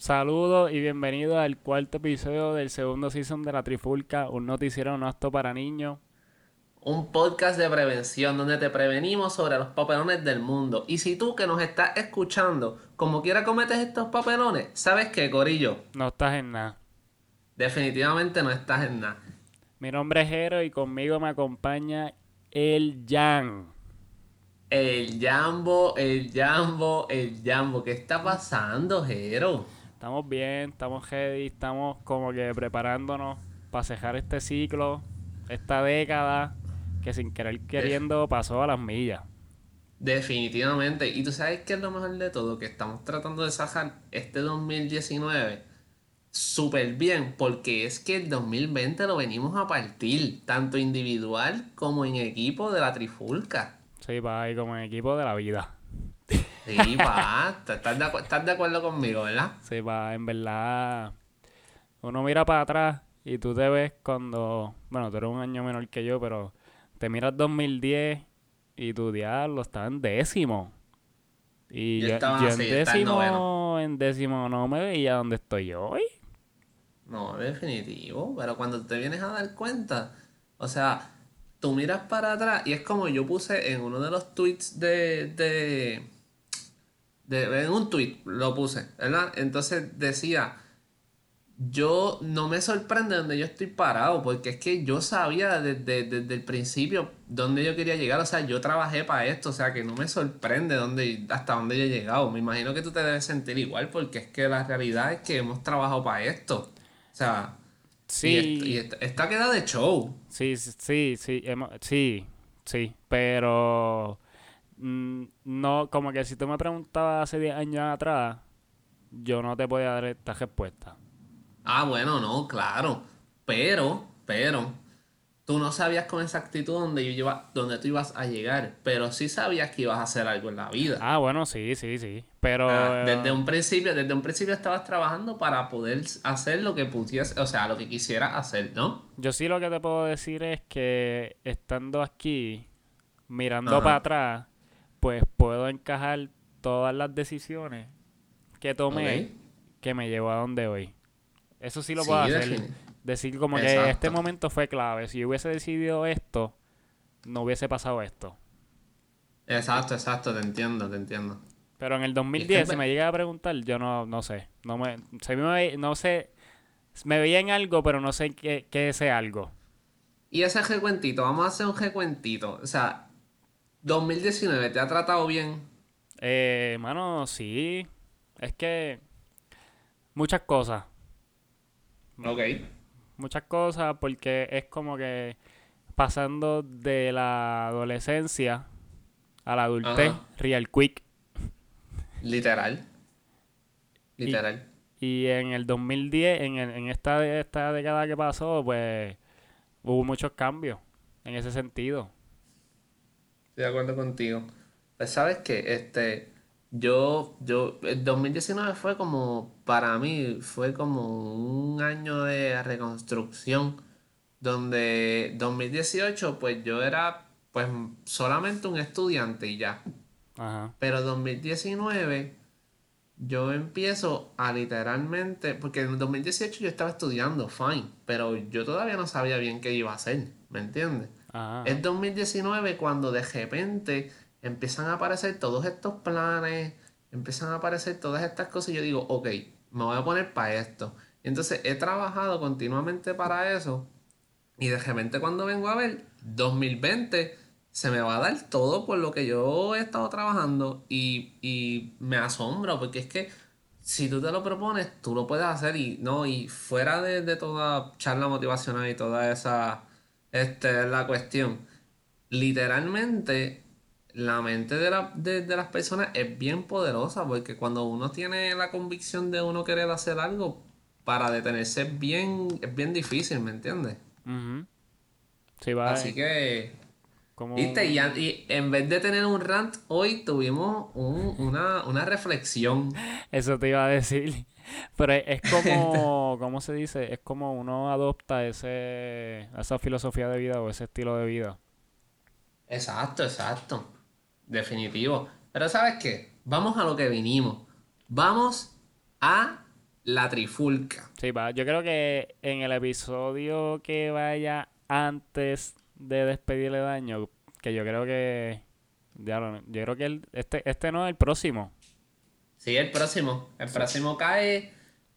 Saludos y bienvenidos al cuarto episodio del segundo season de La Trifulca, un noticiero no apto para niños. Un podcast de prevención donde te prevenimos sobre los papelones del mundo. Y si tú que nos estás escuchando, como quiera cometes estos papelones, ¿sabes qué, Corillo? No estás en nada. Definitivamente no estás en nada. Mi nombre es Jero y conmigo me acompaña el Jan. El Jambo, el Jambo, el Jambo. ¿Qué está pasando, Jero? Estamos bien, estamos ready, estamos como que preparándonos para cejar este ciclo, esta década que sin querer Def- queriendo pasó a las millas. definitivamente. Y tú sabes qué es lo mejor de todo, que estamos tratando de sacar este 2019 súper bien, porque es que el 2020 lo venimos a partir, tanto individual como en equipo de la Trifulca. Sí, va ahí como en equipo de la vida. Sí, pa, estás de acuerdo conmigo, ¿verdad? Sí, va, en verdad, uno mira para atrás y tú te ves cuando, bueno, tú eres un año menor que yo, pero te miras 2010 y tu diablo está en décimo. Y Yo yo estaba así, está en noveno. en décimo no me veía donde estoy hoy. No, definitivo, pero cuando te vienes a dar cuenta, o sea, tú miras para atrás y es como yo puse en uno de los tweets en un tweet lo puse, ¿verdad? Entonces decía, yo no me sorprende donde yo estoy parado, porque es que yo sabía desde el principio dónde yo quería llegar, o sea, yo trabajé para esto, o sea, que no me sorprende hasta dónde yo he llegado. Me imagino que tú te debes sentir igual, porque es que la realidad es que hemos trabajado para esto, o sea, Sí, esta queda de show. sí, sí, pero no, como que si tú me preguntabas hace 10 años atrás, yo no te podía dar esta respuesta. Ah, bueno, no, claro, pero, tú no sabías con exactitud dónde tú ibas a llegar, pero sí sabías que ibas a hacer algo en la vida. Ah, bueno, sí, Ah, desde un principio estabas trabajando para poder hacer lo que pudieras, o sea, lo que quisieras hacer, ¿no? yo sí lo que te puedo decir es que estando aquí, mirando para Ajá. atrás, pues puedo encajar todas las decisiones que tomé Ok. que me llevó a donde hoy. Eso sí lo puedo Sí, hacer. Decir como que este exacto. momento fue clave. Si yo hubiese decidido esto, no hubiese pasado esto. Y- Exacto, te entiendo, te entiendo. Pero en el Y es que 2010, si me llega a preguntar, yo no sé. No sé. Me veía en algo, pero no sé qué ese algo. y ese recuentito, vamos a hacer un recuentito. O sea, 2019 te ha tratado bien. Mano, sí. Es que muchas cosas. Ok. Muchas cosas porque es como que pasando de la adolescencia a la adultez, Ajá. real quick. Literal, Y, literal. y en el 2010, en esta década que pasó, pues hubo muchos cambios en ese sentido. Estoy de acuerdo contigo. Pues sabes que el 2019 fue como, para mí, fue como un año de reconstrucción, donde 2018 pues yo era, pues, solamente un estudiante y ya. Ajá. Pero 2019 yo empiezo a literalmente, porque en el 2018 yo estaba estudiando, fine, pero yo todavía no sabía bien qué iba a hacer, ¿me entiendes? Es Ajá. 2019 cuando de repente empiezan a aparecer todos estos planes, empiezan a aparecer todas estas cosas y yo digo, ok, me voy a poner para esto. Y entonces he trabajado continuamente para eso y de repente cuando vengo a ver, 2020 se me va a dar todo por lo que yo he estado trabajando y me asombro porque es que si tú te lo propones, tú lo puedes hacer y no, y fuera de toda charla motivacional y toda esa, la cuestión, literalmente la mente de las personas es bien poderosa porque cuando uno tiene la convicción de uno querer hacer algo, para detenerse es bien difícil, ¿me entiendes? Ujú. Sí, va Así que, como viste, un... y en vez de tener un rant, hoy tuvimos una reflexión. Eso te iba a decir. Pero es como, ¿cómo se dice? Es como uno adopta esa filosofía de vida o ese estilo de vida. Exacto. Definitivo. Pero ¿sabes qué? Vamos a lo que vinimos. Vamos a la trifulca. Sí, pa. Yo creo que en el episodio que vaya antes de despedirle el año, que yo creo que... yo creo que este no es el próximo. Sí, el próximo. El Sí. próximo cae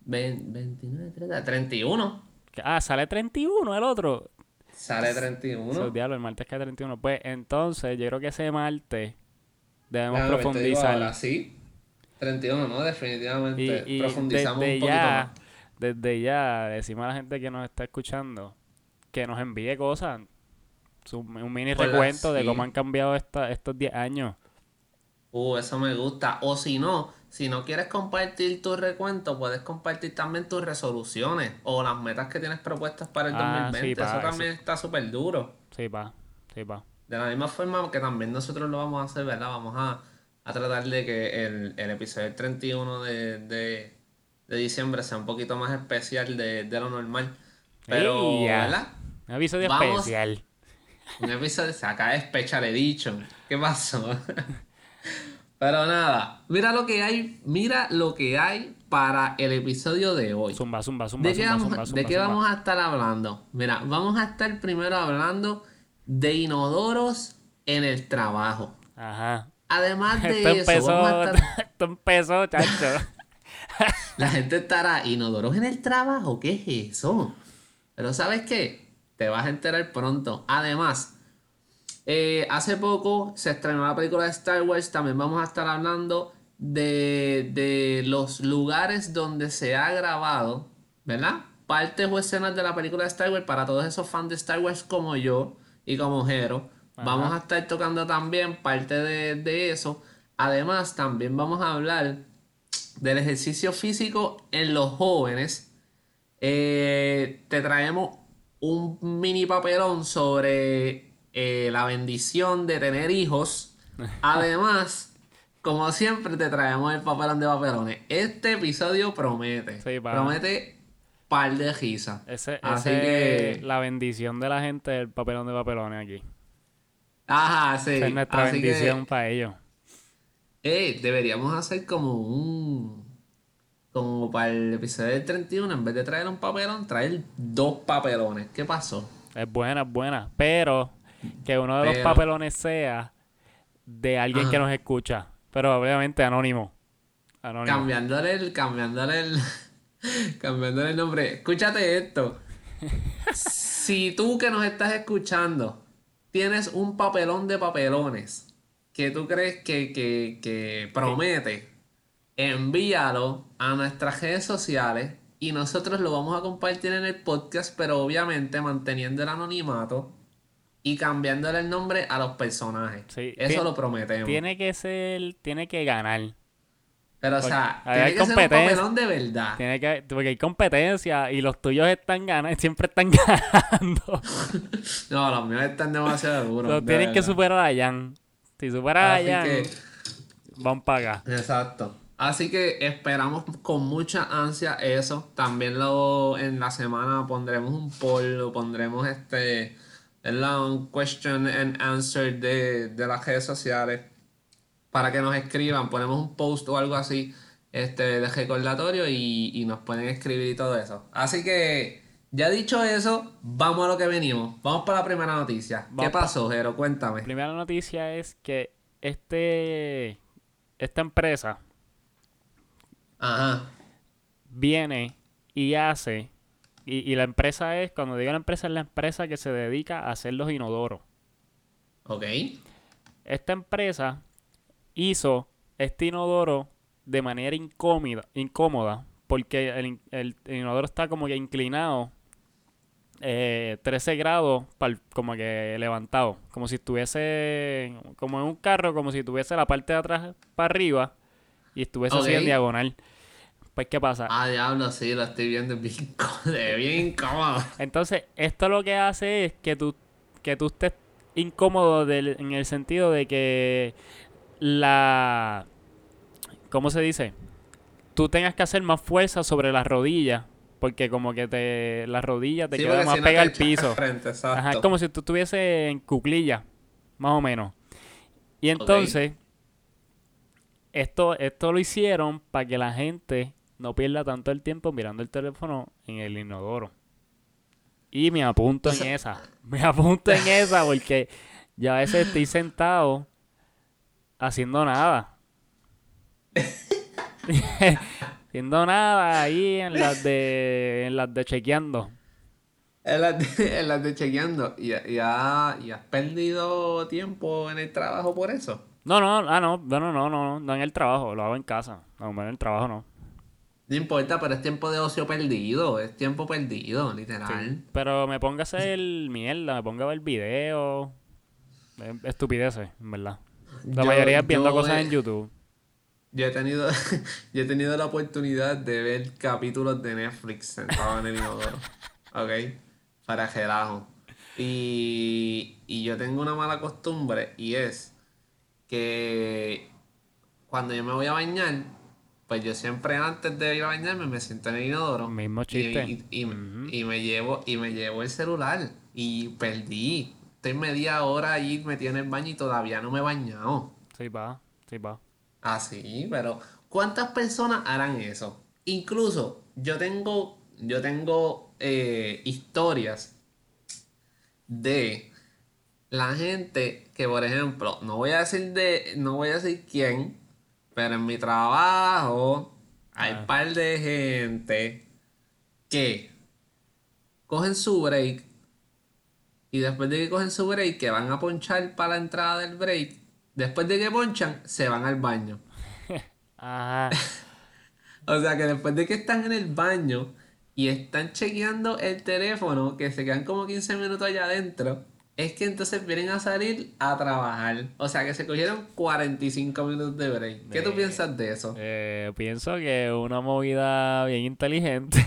29, 30, 31. Sale 31 el otro. Sale 31. Diablo, el martes cae 31. Pues entonces, yo creo que ese martes debemos Déjame ver, te digo ahora, profundizar. sí. 31, ¿no? Y, Definitivamente. y Profundizamos un poquito más. desde ya, decimos a la gente que nos está escuchando que nos envíe cosas. Un mini recuento de cómo Sí. han cambiado estos 10 años. Eso me gusta. O si no quieres compartir tu recuento, puedes compartir también tus resoluciones o las metas que tienes propuestas para el Sí, 2020. Eso pa, eso. también está súper duro. Sí, pa. Sí, pa. De la misma forma que también nosotros lo vamos a hacer, ¿verdad? Vamos a tratar de que el episodio 31 de diciembre sea un poquito más especial de lo normal. ¡Ey! Pero, Ya. ¿verdad? Un episodio Vamos, especial. un episodio, se acaba de Special Edition. ¿Qué pasó? Pero nada, mira lo que hay para el episodio de hoy. Zumba, zumba, zumba, zumba, zumba, ¿De zumba, qué zumba. vamos a estar hablando? Mira, vamos a estar primero hablando de inodoros en el trabajo. Ajá. Además Esto de eso, vamos a empezó, estar... esto empezó, chacho. La gente estará, ¿inodoros en el trabajo? ¿Qué es eso? Pero ¿sabes qué? Te vas a enterar pronto. Además, hace poco se estrenó la película de Star Wars. También vamos a estar hablando de los lugares donde se ha grabado, ¿verdad? Partes o escenas de la película de Star Wars para todos esos fans de Star Wars como yo y como Jero. Vamos a Ajá. estar tocando también parte de eso. Además, también vamos a hablar del ejercicio físico en los jóvenes. Te traemos un mini papelón sobre la bendición de tener hijos. Además, como siempre, te traemos el papelón de papelones. Este episodio promete. Sí, pa. Promete par de risas. Así Ese es que. la bendición de la gente del papelón de papelones aquí. Ajá, Esa es sí. nuestra Así bendición que. para ellos. Deberíamos hacer como Como para el episodio del 31, en vez de traer un papelón, traer dos papelones. ¿Qué pasó? Es buena, es buena. Pero que uno de los Pero. papelones sea de alguien que Ajá. nos escucha. Pero obviamente anónimo. Anónimo. Cambiándole el cambiándole el nombre. Escúchate esto. Si tú que nos estás escuchando tienes un papelón de papelones que tú crees que Que- promete, envíalo a nuestras redes sociales y nosotros lo vamos a compartir en el podcast, pero obviamente manteniendo el anonimato y cambiándole el nombre a los personajes. sí, Eso lo prometemos. tiene que ganar. Pero, o Porque sea, hay tiene que ser un competencia. papelón de verdad. Porque hay competencia y los tuyos están ganando, siempre están ganando. No, los míos están demasiado duros, So, de tienen que verdad. superar a Jan. Si superan a Así que, Jan, van para acá. exacto. Así que esperamos con mucha ansia eso. También en la semana pondremos un poll, pondremos un question and answer de las redes sociales para que nos escriban. Ponemos un post o algo así, de recordatorio y nos pueden escribir y todo eso. Así que, ya dicho eso, vamos a lo que venimos. Vamos para la primera noticia. ¿Qué Vamos pa- pasó, Jero? La Cuéntame. primera noticia es que esta empresa Ajá. viene y hace, y la empresa es, cuando digo la empresa, es la empresa que se dedica a hacer los inodoros. Ok. Esta empresa hizo este inodoro de manera incómoda porque el inodoro está como que inclinado 13 grados como que levantado, como si estuviese como en un carro, como si tuviese la parte de atrás para arriba y estuviese así en Ok. diagonal. Pues, ¿qué pasa? Ah, diablo, sí, lo estoy viendo es bien, bien incómodo. Entonces, esto lo que hace es que tú estés incómodo en el sentido de que la... ¿Cómo se dice? Tú tengas que hacer más fuerza sobre las rodillas, porque como que la rodilla te Sí, queda porque más si no pega te al echas al piso. frente, Ajá, es exacto. como si tú estuvieses en cuclilla, más o menos. Y Ok. entonces, esto lo hicieron para que la gente no pierda tanto el tiempo mirando el teléfono en el inodoro. Y me apunto en Entonces, esa. Me apunto en esa porque ya a veces estoy sentado haciendo nada. Haciendo nada ahí en las de chequeando. en las de chequeando, y has perdido tiempo en el trabajo por eso. No, no, no, bueno, no en el trabajo, lo hago en casa. No, en el trabajo no. No importa, pero es tiempo de ocio perdido, es tiempo perdido, Sí. literal. Pero me pongo a hacer mierda, me pongo a ver videos, estupideces, en verdad. La Yo, mayoría es viendo yo cosas he, en YouTube. yo he tenido, yo he tenido la oportunidad de ver capítulos de Netflix sentado en el inodoro, ¿ok? Para relajo. Y yo tengo una mala costumbre y es que cuando yo me voy a bañar, pues yo siempre antes de ir a bañarme me siento en el inodoro Mismo y, chiste. y, y, Ujú. y me llevo el celular y perdí. Estoy media hora ahí metido en el baño y todavía no me he bañado. Sí, va, sí, va. Ah, sí, pero ¿cuántas personas harán eso? Incluso yo tengo historias de la gente que, por ejemplo, no voy a decir quién, pero en mi trabajo hay Ah. par de gente que cogen su break y después de que cogen su break, que van a ponchar para la entrada del break, después de que ponchan, se van al baño. Ajá. O sea que después de que están en el baño y están chequeando el teléfono, que se quedan como 15 minutos allá adentro, es que entonces vienen a salir a trabajar. O sea que se cogieron 45 minutos de break. ¿Qué tú Eh, piensas de eso? pienso que una movida bien inteligente.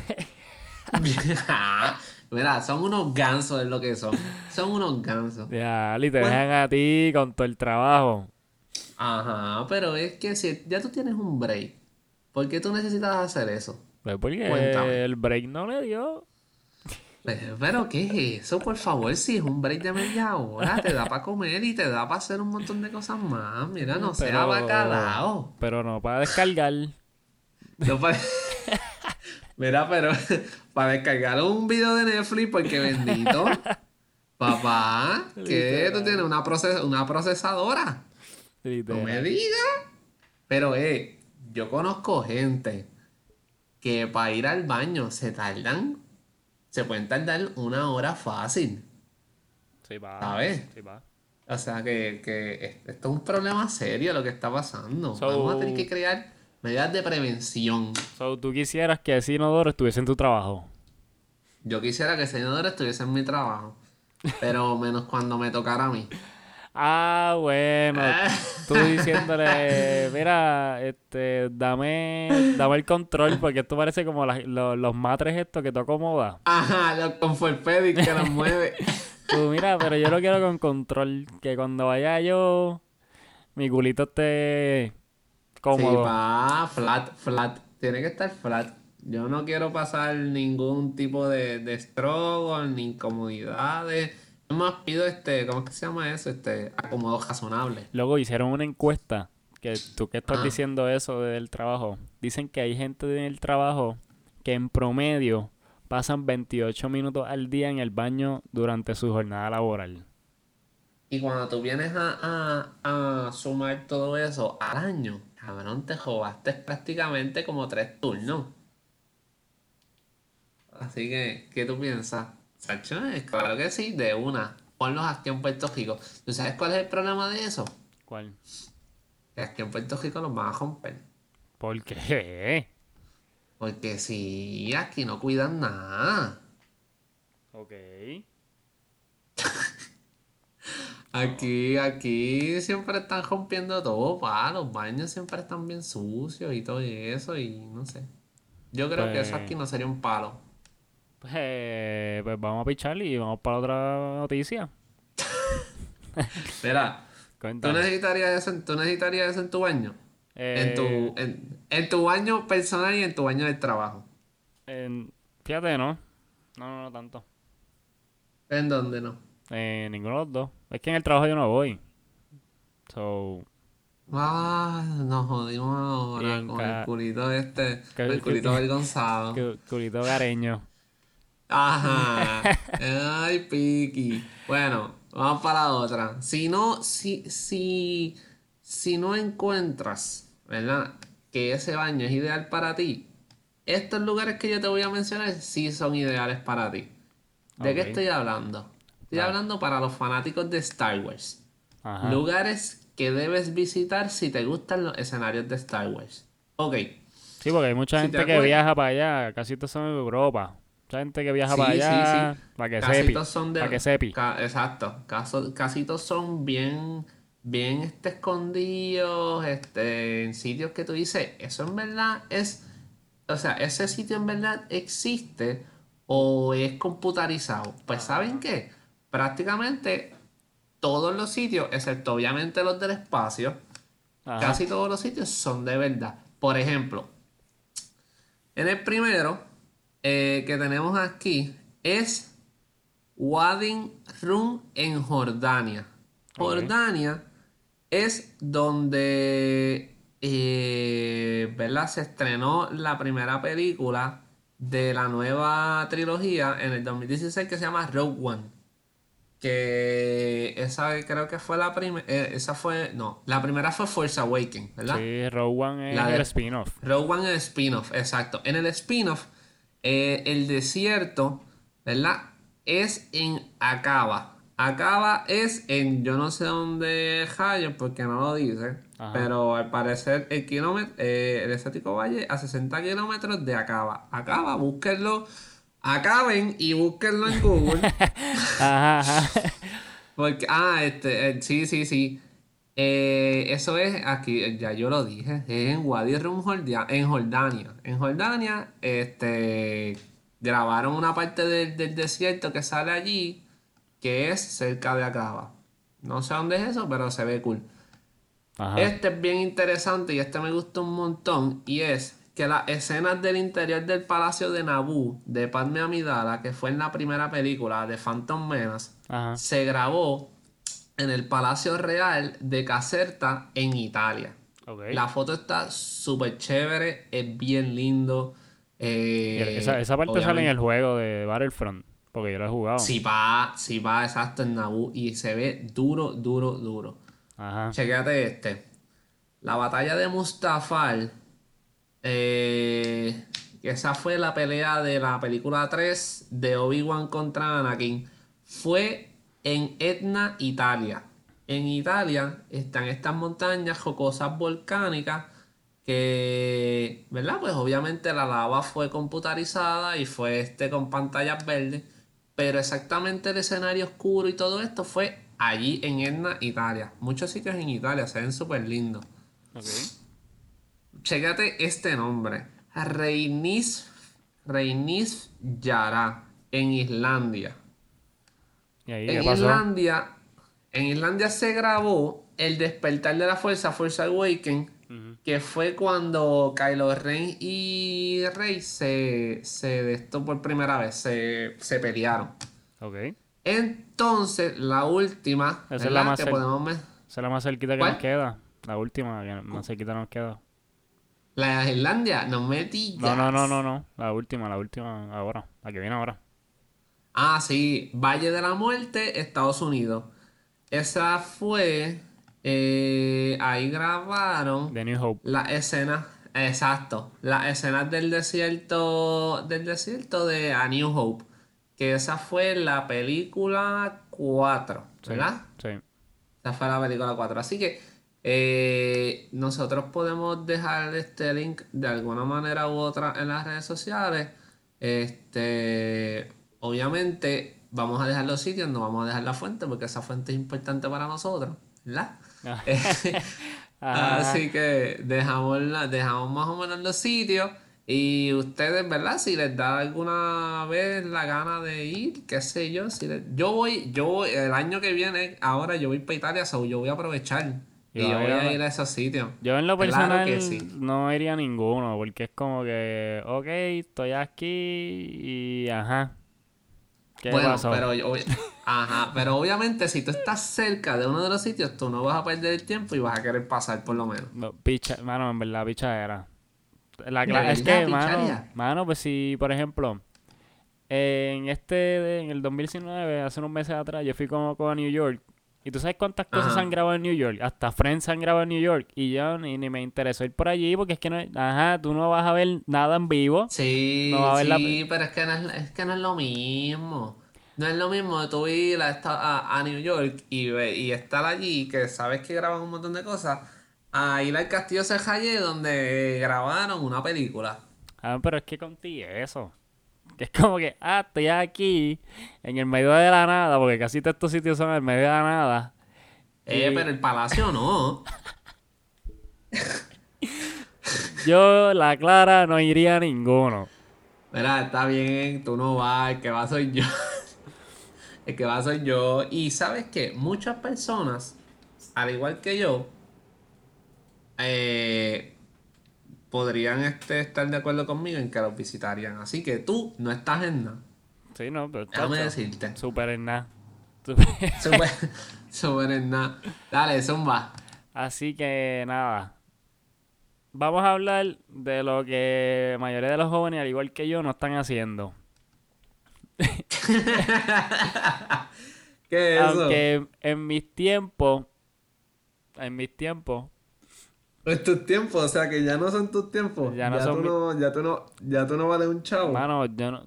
Mira, son unos gansos es lo que son. Son unos gansos. Ya, y te ¿Cuán- dejan a ti con todo el trabajo. Ajá, pero es que si ya tú tienes un break, ¿por qué tú necesitas hacer eso? Pues Cuéntame. porque el break no le dio. Pero, ¿qué es eso? Por favor, si es un break de media hora, te da para comer y te da para hacer un montón de cosas más. Mira, no sea Pero. bacalao. Pero no para descargar. No pa- Mira, pero para descargar un video de Netflix, porque bendito, papá, que tú tienes Literal. una procesadora. No me Literal. digas. Pero, yo conozco gente que para ir al baño se pueden tardar una hora fácil, Sí va. ¿sabes? Sí va. O sea que esto es un problema serio lo que está pasando. Vamos a tener que So, crear medidas de prevención. tú quisieras que ese inodoro estuviese en tu trabajo. Yo quisiera que ese inodoro estuviese en mi trabajo, pero menos cuando me tocara a mí. Ah, bueno. Tú diciéndole, mira, dame el control, porque esto parece como los matres estos que tú acomodas. Ajá, los Conforpedic que los mueve. Tú, mira, pero yo lo quiero con control, que cuando vaya yo, mi culito esté Sí, cómodo. pa, flat, flat. Tiene que estar flat. Yo no quiero pasar ningún tipo de struggle ni incomodidades. Yo más pido ¿cómo es que se llama eso? Acomodo razonable. Luego hicieron una encuesta, que tú que estás Ah. diciendo eso del trabajo, dicen que hay gente en el trabajo que en promedio pasan 28 minutos al día en el baño durante su jornada laboral. Y cuando tú vienes a sumar todo eso al año, cabrón, te jodaste prácticamente como 3 turnos. Así que, ¿qué tú piensas? Sacho, claro que sí, de una. Ponlos aquí en Puerto Rico. ¿Tú sabes cuál es el problema de eso? ¿Cuál? Que aquí en Puerto Rico los van a romper. ¿Por qué? Porque si aquí no cuidan nada. Ok. No. Aquí siempre están rompiendo todo, pa. Los baños siempre están bien sucios y todo eso, y no sé. Yo creo que eso Pues, aquí no sería un palo. pues vamos a pichar y vamos para otra noticia. Mira, Cuéntame. tú necesitarías eso en tu baño. Eh, En tu baño personal y en tu baño del trabajo. en- fíjate, ¿no? No tanto. ¿En dónde no? Ninguno de los dos. Es que en el trabajo yo no voy. So, Nos jodimos ahora Bien, con el culito este, el cu- culito avergonzado. culito gareño. Ajá. Ay, Piki. Bueno, vamos para la otra. Si no encuentras, ¿verdad? Que ese baño es ideal para ti, estos lugares que yo te voy a mencionar sí son ideales para ti. ¿De qué Ok. estoy hablando? Estoy Vale. hablando para los fanáticos de Star Wars. Ajá. Lugares que debes visitar si te gustan los escenarios de Star Wars. Ok, Sí, porque hay mucha si te gente que acuerdas. viaja para allá, casi todos son en Europa. Mucha gente que viaja para Sí, sí, sí. allá, para que Casi sepi, todos son para de. que sepi. Exacto. Casi todos son bien escondidos, en sitios que tú dices, eso en verdad es. O sea, ese sitio en verdad existe o es computarizado. Pues ¿saben Ajá, qué? Prácticamente todos los sitios, excepto obviamente los del espacio, ajá. casi todos los sitios son de verdad. Por ejemplo, en el primero que tenemos aquí es Wadi Rum en Jordania. Ok. Jordania es donde ¿verdad? Se estrenó la primera película de la nueva trilogía en el 2016 que se llama Rogue One. Que esa creo que fue la primera. Esa fue. No, la primera fue Force Awakens, ¿verdad? Sí, Rogue One La es el de spin-off. Rogue One, el spin-off, exacto. En el spin-off, el desierto, ¿verdad? Es en Acaba. Acaba es en yo no sé dónde Hayo porque no lo dice. Ajá. Pero al parecer el kilómetro, el estático valle a 60 kilómetros de Acaba. Acaba, búsquenlo. Acaben y búsquenlo en Google. Ajá, ajá. Porque, sí, sí, sí. Eso es aquí, ya yo lo dije, es en Wadi Rum, en Jordania. En Jordania, grabaron una parte del desierto que sale allí, que es cerca de Acaba. No sé dónde es eso, pero se ve cool. Ajá. Este es bien interesante y este me gustó un montón. Y es que las escenas del interior del palacio de Naboo de Padme Amidala, que fue en la primera película de Phantom Menace, Ajá. se grabó en el Palacio Real de Caserta en Italia. Ok. La foto está súper chévere, es bien lindo. Y esa parte sale en el Obviamente, juego de Battlefront, porque yo lo he jugado. si va exacto en Naboo y se ve duro, duro, duro. Ajá. Chequéate este. La batalla de Mustafar, eh, esa fue la pelea de la película 3 de Obi-Wan contra Anakin. Fue en Etna, Italia. En Italia están estas montañas rocosas volcánicas que, ¿verdad? Pues obviamente la lava fue computarizada y fue con pantallas verdes, pero exactamente el escenario oscuro y todo esto fue allí en Etna, Italia. Muchos sitios en Italia se ven súper lindos. Ok. Chécate este nombre. Reinis, Reinis Yara, en Islandia. ¿Y ahí En qué pasó? Islandia, en Islandia se grabó El despertar de la fuerza, Force Awakens, Ujú. que fue cuando Kylo Ren y Rey de esto por primera vez, se pelearon. Ok. Entonces, la última, Esa es la ¿verdad? más Que podemos ver. esa es la más cerquita que nos ¿Cuál? queda. La última que más cerquita nos queda. La de Islandia, no me No, no, no, no, digas. no. La última ahora. La que viene ahora. Ah, sí, Valle de la Muerte, Estados Unidos. Esa fue, ahí grabaron The New Hope. las escenas, exacto, las escenas del desierto de A New Hope, que esa fue la película 4, Sí, ¿verdad? sí. Esa fue la película 4. Así que nosotros podemos dejar este link de alguna manera u otra en las redes sociales. Obviamente vamos a dejar los sitios, no vamos a dejar la fuente porque esa fuente es importante para nosotros, ¿verdad? Ajá. Así que dejamos más o menos los sitios. Y ustedes, ¿verdad? Si les da alguna vez la gana de ir, qué sé yo, el año que viene, ahora yo voy para Italia, so yo voy a aprovechar Yo, y yo a voy a ver, ir a esos sitios. yo en lo Claro que sí. personal no iría a ninguno, porque es como que, ok, estoy aquí y ajá. ¿Qué Bueno, pasó? ajá, pero obviamente si tú estás cerca de uno de los sitios, tú no vas a perder el tiempo y vas a querer pasar por lo menos. No, mano, en verdad, picha era. De Es verdad, que, mano, picharía. pues si, por ejemplo, en el 2019, hace unos meses atrás, yo fui como a New York. ¿Y tú sabes cuántas cosas se han Ajá. grabado en New York? Hasta Friends se han grabado en New York. Y yo ni me interesó ir por allí porque es que no, ajá, tú no vas a ver nada en vivo. No vas Sí, a ver la... sí, pero es que no es lo mismo. No es lo mismo de tú ir a New York y estar allí, que sabes que graban un montón de cosas, a ir al Castillo Serrallet donde grabaron una película. Ah, pero es que contigo eso. Que es como que, estoy aquí, en el medio de la nada, porque casi todos estos sitios son en el medio de la nada. Pero Y el Palacio no. yo, la Clara, no iría a ninguno. Mira, está bien, tú no vas, el que va soy yo. El que va soy yo. Y sabes que muchas personas, al igual que yo, eh, podrían estar de acuerdo conmigo en que los visitarían. Así que tú no estás en nada. Sí, no, pero Déjame chacho, decirte. súper en nada. Súper, súper en nada. Dale, zumba. Así que nada, vamos a hablar de lo que la mayoría de los jóvenes, al igual que yo, no están haciendo. ¿Qué es eso? Aunque en mis tiempos, Es tus tiempos, o sea que ya no son tus tiempos. ya no son mis... Ya tú no vales un chavo. Mano,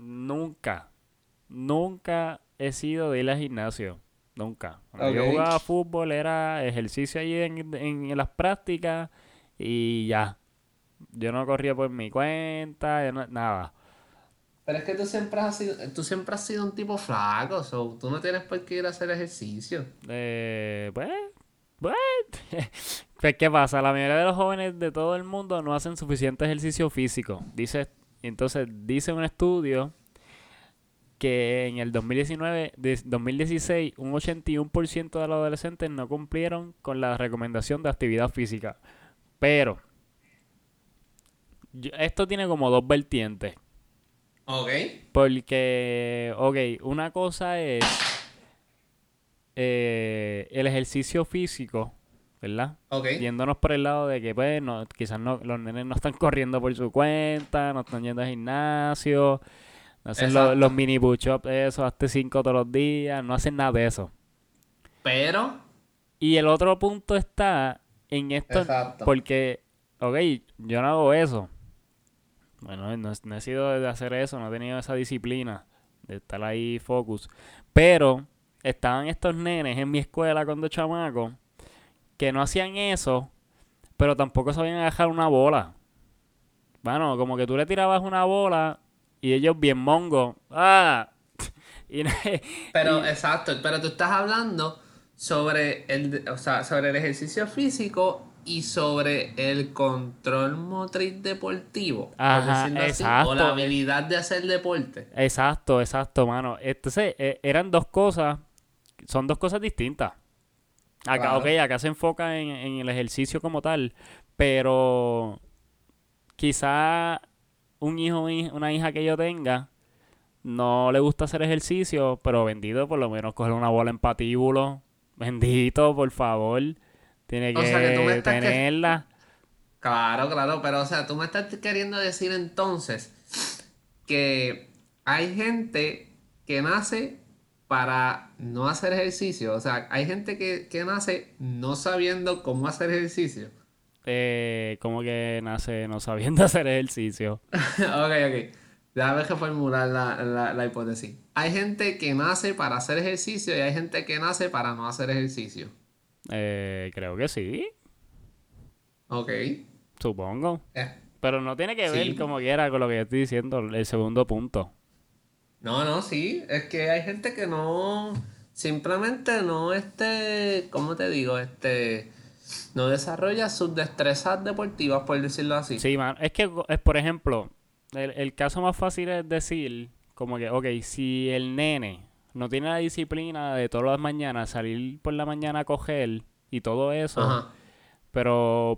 nunca he sido de ir al gimnasio. Nunca. Cuando yo Ok. jugaba fútbol era ejercicio allí en las prácticas y ya. Yo no corría por mi cuenta, nada. Pero es que tú siempre has sido un tipo flaco, so, tú no tienes por qué ir a hacer ejercicio. Pues, pues, pues, ¿qué pasa? La mayoría de los jóvenes de todo el mundo no hacen suficiente ejercicio físico. Entonces, dice un estudio que en el 2016 un 81% de los adolescentes no cumplieron con la recomendación de actividad física. Pero esto tiene como dos vertientes. Ok, Porque, ok, una cosa es el ejercicio físico, ¿verdad? ok. Yéndonos por el lado de que, pues, no, quizás no, los nenes no están corriendo por su cuenta, no están yendo al gimnasio, no hacen los Exacto. mini push-ups, eso, hazte 5 todos los días, no hacen nada de eso. Pero, Y el otro punto está en esto, exacto. porque, ok, yo no hago eso. Bueno, no he sido de hacer eso, no he tenido esa disciplina de estar ahí focus. Pero estaban estos nenes en mi escuela cuando chamaco que no hacían eso, pero tampoco sabían agarrar una bola. Bueno, como que tú le tirabas una bola y ellos bien mongo. ¡Ah! Y, Pero, y exacto. Pero tú estás hablando sobre o sea, sobre el ejercicio físico y sobre el control motriz deportivo, por ajá, decirlo así, o la exacto, habilidad de hacer deporte. exacto, mano. Entonces, eran dos cosas, son dos cosas distintas. Acá, ok, Claro. acá se enfoca en el ejercicio como tal, pero quizá una hija que yo tenga no le gusta hacer ejercicio, pero bendito, por lo menos coger una bola en patíbulo. Bendito, por favor. Tiene O sea, que tú me que estás que... tenerla. Claro, claro, pero o sea, tú me estás queriendo decir entonces que hay gente que nace para no hacer ejercicio. O sea, hay gente que nace no sabiendo cómo hacer ejercicio. Como que nace no sabiendo hacer ejercicio. Ok, ok. Déjame reformular la hipótesis. Hay gente que nace para hacer ejercicio y hay gente que nace para no hacer ejercicio. Creo que sí, Ok. supongo. Pero no tiene que ver Sí. como quiera con lo que yo estoy diciendo, el segundo punto. No, no, sí. Es que hay gente que no, simplemente no, ¿cómo te digo? No desarrolla sus destrezas deportivas, por decirlo así. Sí, man. Es que, por ejemplo, el caso más fácil es decir, como que, ok, si el nene no tiene la disciplina de todas las mañanas salir por la mañana a coger y todo eso, Ajá. pero,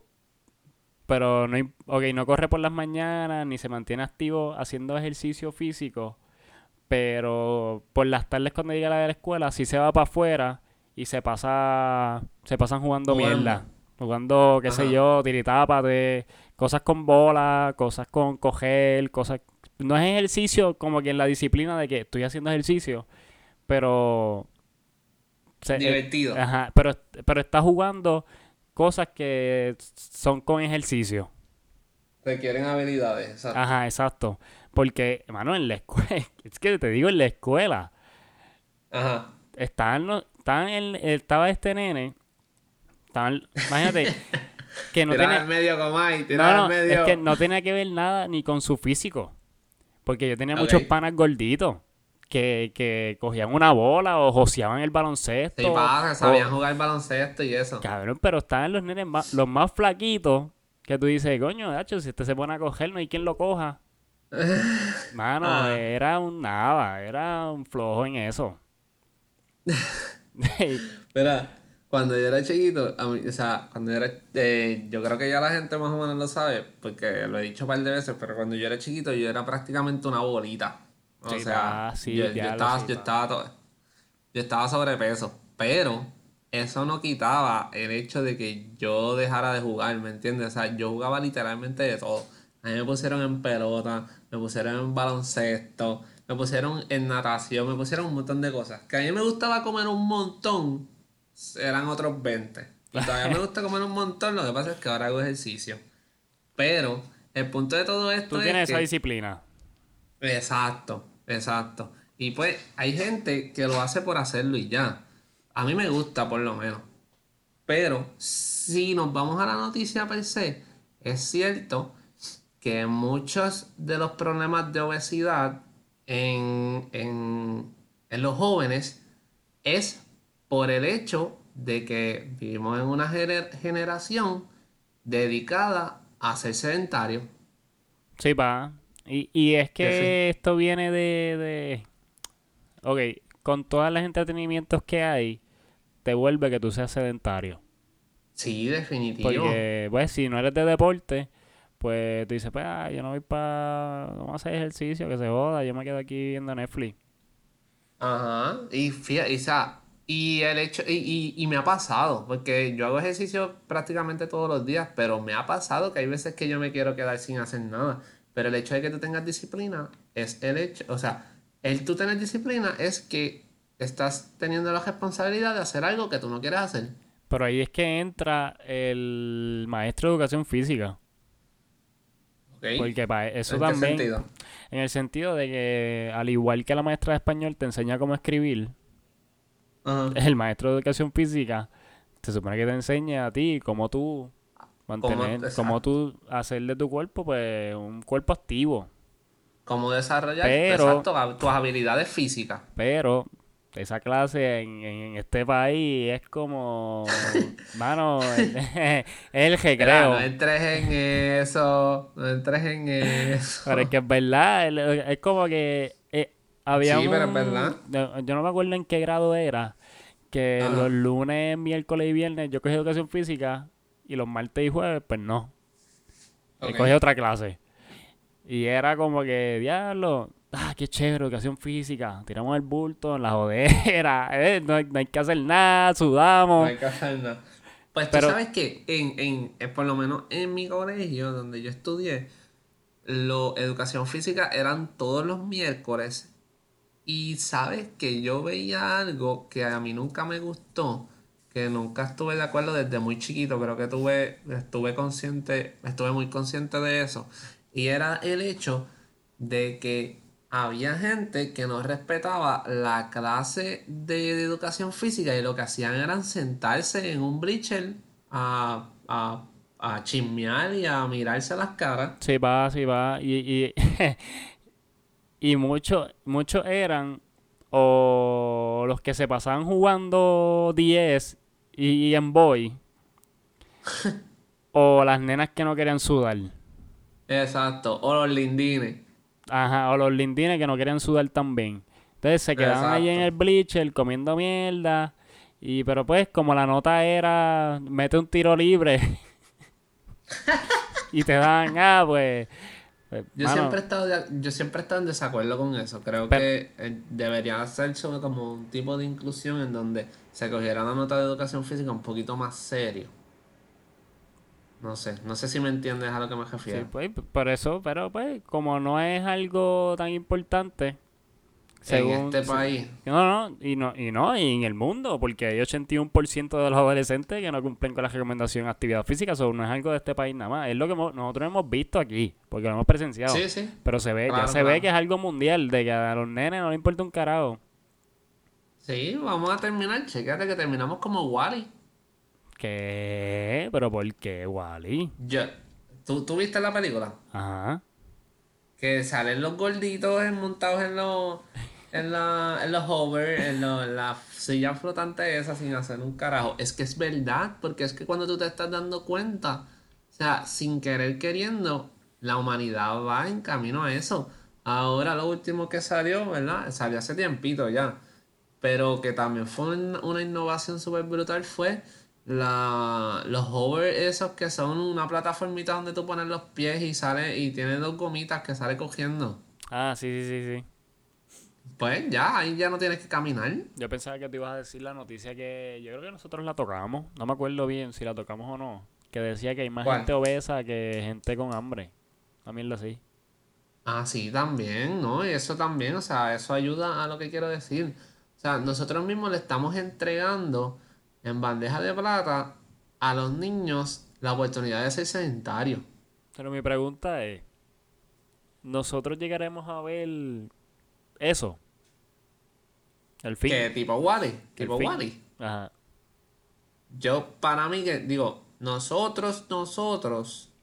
ok, no corre por las mañanas ni se mantiene activo haciendo ejercicio físico, pero por las tardes cuando llega la de la escuela, sí se va para afuera y se pasan jugando Jugando. mierda. Jugando, qué sé Ajá. yo, tiritápate, cosas con bola, cosas con coger, cosas... No es ejercicio como que en la disciplina de que estoy haciendo ejercicio, pero... Divertido. ajá, pero está jugando cosas que son con ejercicio. Requieren habilidades, exacto. Ajá, exacto. Porque, hermano, en la escuela, es que te digo, en la escuela, Ajá. estaba este nene, imagínate, que no Tirar tiene, al medio como hay, no, tirar al no, es que medio. no tenía que ver nada ni con su físico, porque yo tenía muchos Ok. panas gorditos que cogían una bola o joseaban el Sí, baloncesto, pasa, sabían o, jugar baloncesto y eso. cabrón, pero estaban los nenes los más flaquitos, que tú dices, coño, Nacho, si este se pone a coger, no hay quien lo coja. Mano, Ah, era un nada, era un flojo en eso. mira, cuando yo era chiquito, o sea, cuando yo era, yo creo que ya la gente más o menos lo sabe, porque lo he dicho un par de veces, pero cuando yo era chiquito yo era prácticamente una bolita. O Sí, sea, pa, sí, diablo, sí, pa. yo estaba sobrepeso, pero eso no quitaba el hecho de que yo dejara de jugar, ¿me entiendes? O sea, yo jugaba literalmente de todo. A mí me pusieron en pelota, me pusieron en baloncesto, me pusieron en natación, me pusieron un montón de cosas. Que a mí me gustaba comer un montón, eran otros 20. Y todavía me gusta comer un montón, lo que pasa es que ahora hago ejercicio. Pero el punto de todo esto Tú es tienes esa que disciplina. exacto, exacto. Y pues hay gente que lo hace por hacerlo y ya. A mí me gusta por lo menos. Pero si nos vamos a la noticia per se, es cierto que muchos de los problemas de obesidad en los jóvenes es por el hecho de que vivimos en una generación dedicada a ser sedentario. Sí, pa. Y es Defi- que esto viene Ok, con todos los entretenimientos que hay, te vuelve que tú seas sedentario. sí, definitivo. Porque, pues, si no eres de deporte, pues tú dices, pues, yo no voy para... Vamos a hacer ejercicio, que se joda, yo me quedo aquí viendo Netflix. Ajá, y fíjate, o sea, y el hecho, y me ha pasado, porque yo hago ejercicio prácticamente todos los días, pero me ha pasado que hay veces que yo me quiero quedar sin hacer nada. Pero el hecho de que tú tengas disciplina es el hecho, o sea, el tú tener disciplina es que estás teniendo la responsabilidad de hacer algo que tú no quieres hacer. Pero ahí es que entra el maestro de educación física. ¿Ok? Porque para eso ¿En qué también, sentido? en el sentido de que al igual que la maestra de español te enseña cómo escribir, Ajá. el maestro de educación física se supone que te enseña a ti ¿Cómo, cómo exacto? tú hacer de tu cuerpo pues un cuerpo activo. ¿Cómo desarrollar, Pero, exacto, tus habilidades físicas? pero, esa clase en este país es como, mano, es el Mira, no recreo. entres en eso, no entres en Pero es eso. que es verdad, es como que había Sí, pero es verdad. yo no me acuerdo en qué grado era, que los Ajá, lunes, miércoles y viernes yo cogí educación física y los martes y jueves, pues no, ok. cogí otra clase. Y era como que, diablo, qué chévere, educación física, tiramos el bulto en la jodera, no hay que hacer nada, No sudamos, hay que hacer nada. Pues tú pero sabes que por lo menos en mi colegio donde yo estudié, educación física eran todos los miércoles. Y sabes que yo veía algo que a mí nunca me gustó, que nunca estuve de acuerdo desde muy chiquito, creo que estuve muy consciente de eso. Y era el hecho de que había gente que no respetaba la clase de educación física y lo que hacían eran sentarse en un bleacher a chismear y a mirarse las caras. sí va, y muchos eran o los que se pasaban jugando 10 y en Boy, o las nenas que no querían sudar. Exacto, o los lindines. Ajá, o los lindines que no querían sudar también. Entonces se quedaban ahí en Exacto. el bleacher comiendo mierda. Pero pues como la nota era mete un tiro libre y te dan, pues Mano, Yo siempre he estado en desacuerdo con eso. Creo pero, que debería hacerse como un tipo de inclusión en donde se cogiera la nota de educación física un poquito más serio. No sé si me entiendes a lo que me sí, refiero. pues, por eso, pero pues, como no es algo tan importante, En según... este país. y en el mundo, porque hay 81% de los adolescentes que no cumplen con la recomendación de actividad física, eso no es algo de este país nada más, es lo que nosotros hemos visto aquí, porque lo hemos presenciado, Sí, sí. pero se ve, ya Claro, se ve que claro. es algo mundial, de que a los nenes no les importa un carajo. Sí, vamos a terminar. Chécate que terminamos como Wally. ¿Qué? ¿Pero por qué, Wally? Yo, ¿tú viste la película? Ajá. Que salen los gorditos montados en los hover, en la silla flotante esa sin hacer un carajo. Es que es verdad, porque es que cuando tú te estás dando cuenta, o sea, sin querer queriendo, la humanidad va en camino a eso. Ahora lo último que salió, ¿verdad? Salió hace tiempito ya, pero que también fue una innovación súper brutal fue los hover esos que son una plataformita donde tú pones los pies y sale y tiene dos gomitas que sale cogiendo. Ah, sí, sí, sí, sí. Pues ya, ahí ya no tienes que caminar. Yo pensaba que te ibas a decir la noticia que yo creo que nosotros la tocamos. No me acuerdo bien si la tocamos o no. Que decía que hay más gente ¿Cuál? obesa que gente con hambre. A mí así. Ah, sí, también, ¿no? Y eso también, o sea, eso ayuda a lo que quiero decir. O sea, nosotros mismos le estamos entregando en bandeja de plata a los niños la oportunidad de ser sedentarios. Pero mi pregunta es, ¿nosotros llegaremos a ver eso? El fin. ¿Qué tipo Wally? El Tipo fin. Wally. Ajá. Yo, para mí, que digo, nosotros.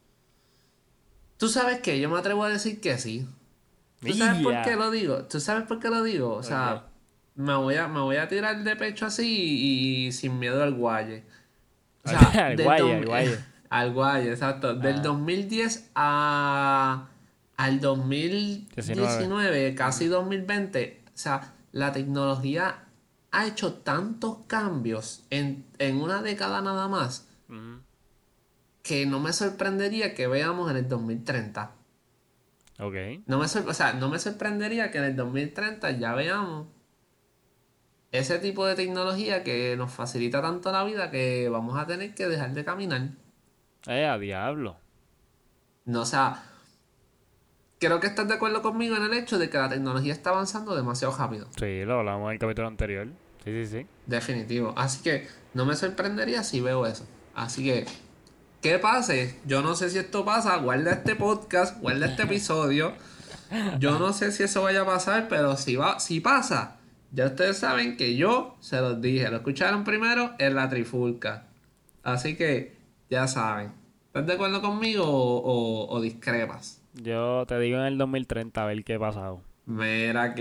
Tú sabes que yo me atrevo a decir que sí. ¿Tú sabes por qué ¡Ya! lo digo? ¿Tú sabes por qué lo digo? O ¿Por qué? sea, me voy a tirar de pecho así y sin miedo al guaye. O sea, Al guaye, al guaye. al guaye, exacto. Del Ajá. 2010 al 19. 2019, casi Ujú. 2020, o sea, la tecnología ha hecho tantos cambios en una década nada más Ujú. que no me sorprendería que veamos en el 2030. Ok. O sea, no me sorprendería que en el 2030 ya veamos ese tipo de tecnología que nos facilita tanto la vida que vamos a tener que dejar de caminar. A diablo. No, o sea, creo que estás de acuerdo conmigo en el hecho de que la tecnología está avanzando demasiado rápido. Sí, lo hablamos en el capítulo anterior. Sí, sí, sí. Definitivo. Así que no me sorprendería si veo eso. Así que, ¿qué pase? Yo no sé si esto pasa. Guarda este podcast, guarda este episodio. Yo no sé si eso vaya a pasar, pero si pasa, ya ustedes saben que yo se los dije. Lo escucharon primero en la trifulca. Así que ya saben. ¿Estás de acuerdo conmigo o discrepas? Yo te digo en el 2030 a ver qué ha pasado. Mira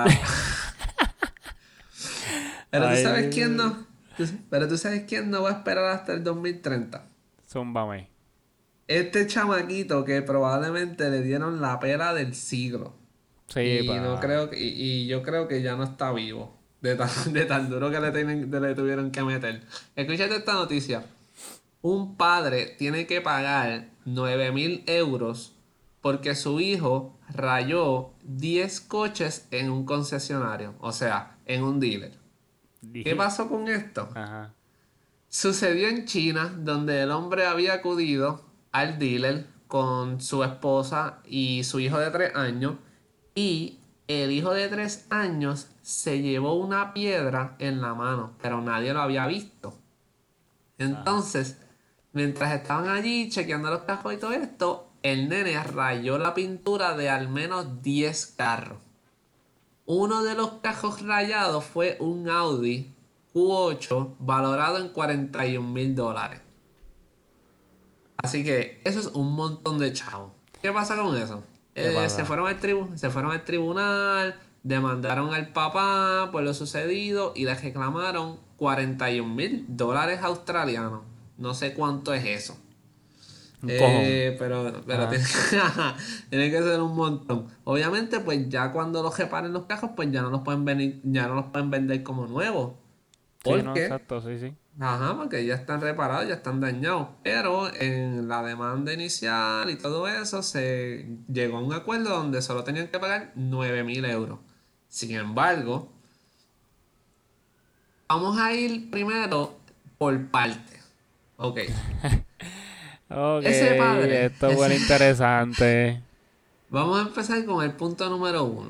Pero tú sabes quién Ay, no. Pero tú sabes quién no va a esperar hasta el 2030. zúmbame. Este chamaquito que probablemente le dieron la pera del siglo. Sí, Y no pa. creo y yo creo que ya no está vivo. De tan duro que le tuvieron que meter. Escúchate esta noticia. Un padre tiene que pagar 9.000 euros porque su hijo rayó 10 coches en un concesionario. O sea, en un dealer. ¿Qué pasó con esto? Ajá. Sucedió en China, donde el hombre había acudido al dealer con su esposa y su hijo de 3 años, y el hijo de 3 años se llevó una piedra en la mano, pero nadie lo había visto. Ajá. Entonces, mientras estaban allí chequeando los cajos y todo esto, el nene rayó la pintura de al menos 10 carros. Uno de los cajos rayados fue un Audi Q8 valorado en $41.000. Así que eso es un montón de chavos. ¿Qué pasa con eso? ¿Qué pasa? Se fueron al tribunal, demandaron al papá por lo sucedido y le reclamaron $41.000 australianos. No sé cuánto es eso. Un cojón. Pero Ajá. tiene, tiene que ser un montón. Obviamente, pues ya cuando los reparen los cajos, pues ya no los pueden venir, ya no los pueden vender como nuevos. Sí, ¿Por no, qué? exacto, sí, sí. Ajá, porque ya están reparados, ya están dañados. Pero en la demanda inicial y todo eso se llegó a un acuerdo donde solo tenían que pagar 9.000 euros. Sin embargo, vamos a ir primero por partes. Ok. Ok, Ese padre, esto fue interesante. vamos a empezar con el punto número uno.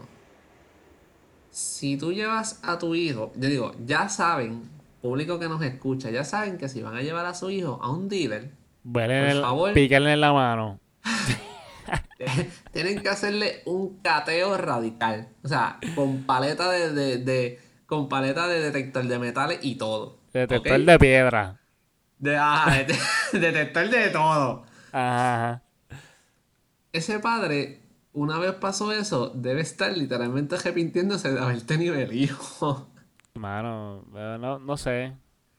Si tú llevas a tu hijo, yo digo, ya saben, público que nos escucha, ya saben que si van a llevar a su hijo a un dealer, por favor, Píquenle en la mano. tienen que hacerle un cateo radical. O sea, con paleta con paleta de detector de metales y todo. ¿Ok? Detector de piedra. Detector de todo. Ajá. Ese padre, una vez pasó eso, debe estar literalmente arrepintiéndose de haber tenido el hijo. Mano, no, no sé.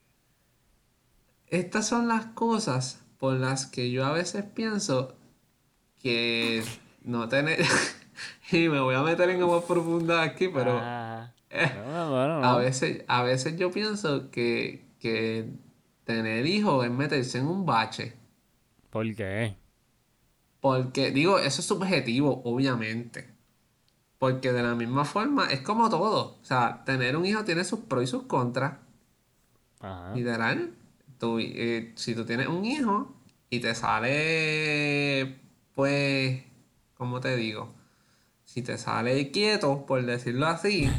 Estas son las cosas por las que yo a veces pienso que no tener... Y me voy a meter en agua profunda aquí, pero Ajá. eh, No, bueno, a no. veces, a veces yo pienso que tener hijos es meterse en un bache. ¿Por qué? Porque, digo, eso es subjetivo, obviamente. Porque de la misma forma, es como todo. O sea, tener un hijo tiene sus pros y sus contras. Ajá. Literal. Si tú tienes un hijo y te sale, pues, ¿cómo te digo? Si te sale quieto, por decirlo así,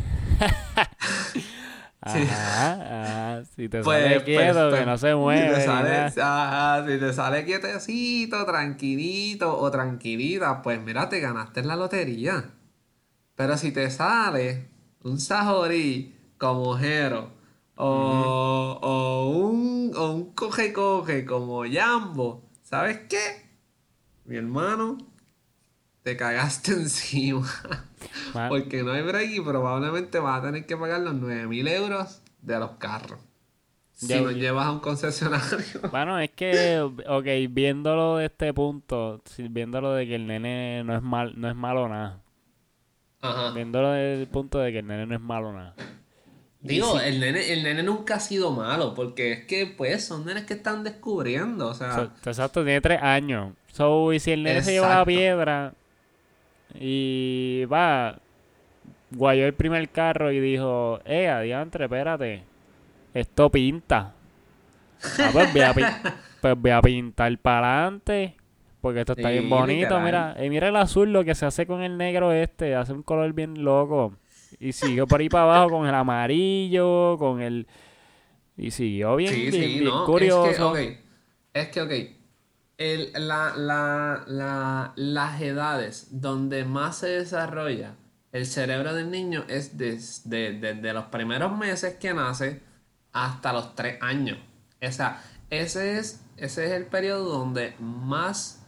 sí, Ajá. Ajá. Si te sale pues, pues, quieto, que pues, no se si te mueve ni sale, nada. si te sale quietecito, tranquilito o tranquilita, pues mira, te ganaste en la lotería. Pero si te sale un sajorí como Jero Ujú. o un coge-coge como Jambo, ¿sabes qué? Mi hermano, te cagaste encima. Ma- Porque no hay break y probablemente vas a tener que pagar los 9.000 euros de los carros. Si yo, nos llevas a un concesionario. Bueno, es que, ok, viéndolo de este punto, viéndolo de que el nene no es malo nada. Ajá. Viéndolo desde el punto de que el nene no es malo nada. Y Digo, si, el nene nunca ha sido malo, porque es que, pues, son nenes que están descubriendo, o sea, exacto, tiene 3 años. So, y si el nene se lleva la exacto. piedra y va, guayó el primer carro y dijo, adiantre, espérate, esto pinta. Ah, pues voy a pintar para adelante. Porque esto está bien Sí, bonito, literal. mira. Mira el azul, lo que se hace con el negro este. Hace un color bien loco. Y siguió por ahí para abajo con el amarillo, con el... Y siguió Sí, sí, bien no, es que, ok, curioso. es que, ok, las edades donde más se desarrolla el cerebro del niño es desde los primeros meses que nace hasta los 3 años. O sea, ese es el periodo donde más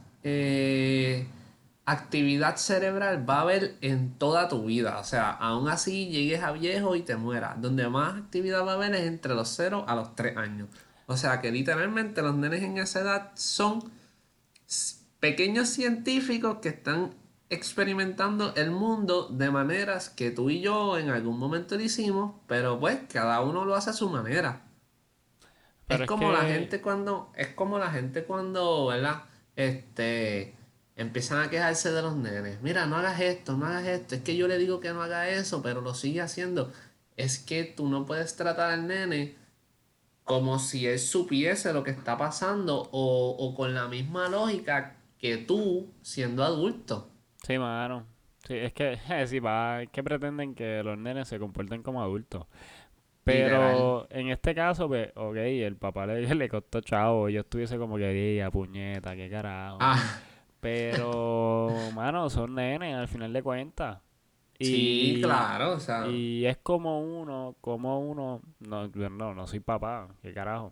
actividad cerebral va a haber en toda tu vida. O sea, aún así llegues a viejo y te mueras. Donde más actividad va a haber es entre los 0 a los 3 años. O sea que literalmente los nenes en esa edad son pequeños científicos que están experimentando el mundo de maneras que tú y yo en algún momento lo hicimos, pero pues cada uno lo hace a su manera. Pero es que... Es como la gente cuando, ¿verdad? Este, empiezan a quejarse de los nenes. Mira, no hagas esto, no hagas esto. Es que yo le digo que no haga eso, pero lo sigue haciendo. Es que tú no puedes tratar al nene como si él supiese lo que está pasando o con la misma lógica que tú siendo adulto. Sí, mano. Sí, es que... sí, va. Es que pretenden que los nenes se comporten como adultos. Literal. Pero en este caso, pues, ok, el papá le costó chavo. Yo estuviese como que, día, puñeta, qué carajo. Ah, Pero, mano, son nenes al final de cuentas. sí, Y, claro, o sea, y es como uno, no, yo no soy papá, qué carajo.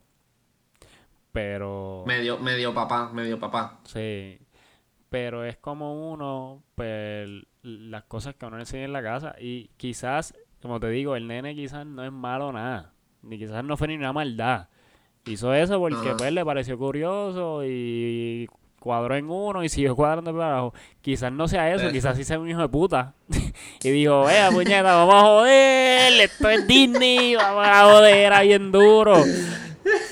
Pero, medio papá, medio papá. sí, pero es como uno, pues, las cosas que uno le enseña en la casa. Y quizás, como te digo, el nene quizás no es malo nada. Ni quizás no fue ni una maldad. Hizo eso porque Ajá. pues le pareció curioso y cuadró en uno y siguió cuadrando para abajo. Quizás no sea eso, quizás sí sea un hijo de puta. Y dijo, vea puñeta, vamos a joder, esto es Disney, vamos a joder ahí bien duro.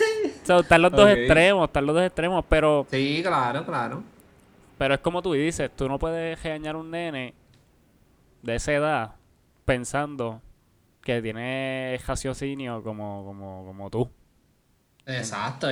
So, Ok. están los dos extremos, Sí, claro, claro. pero es como tú dices, tú no puedes regañar a un nene de esa edad pensando que tiene raciocinio como tú. Exacto,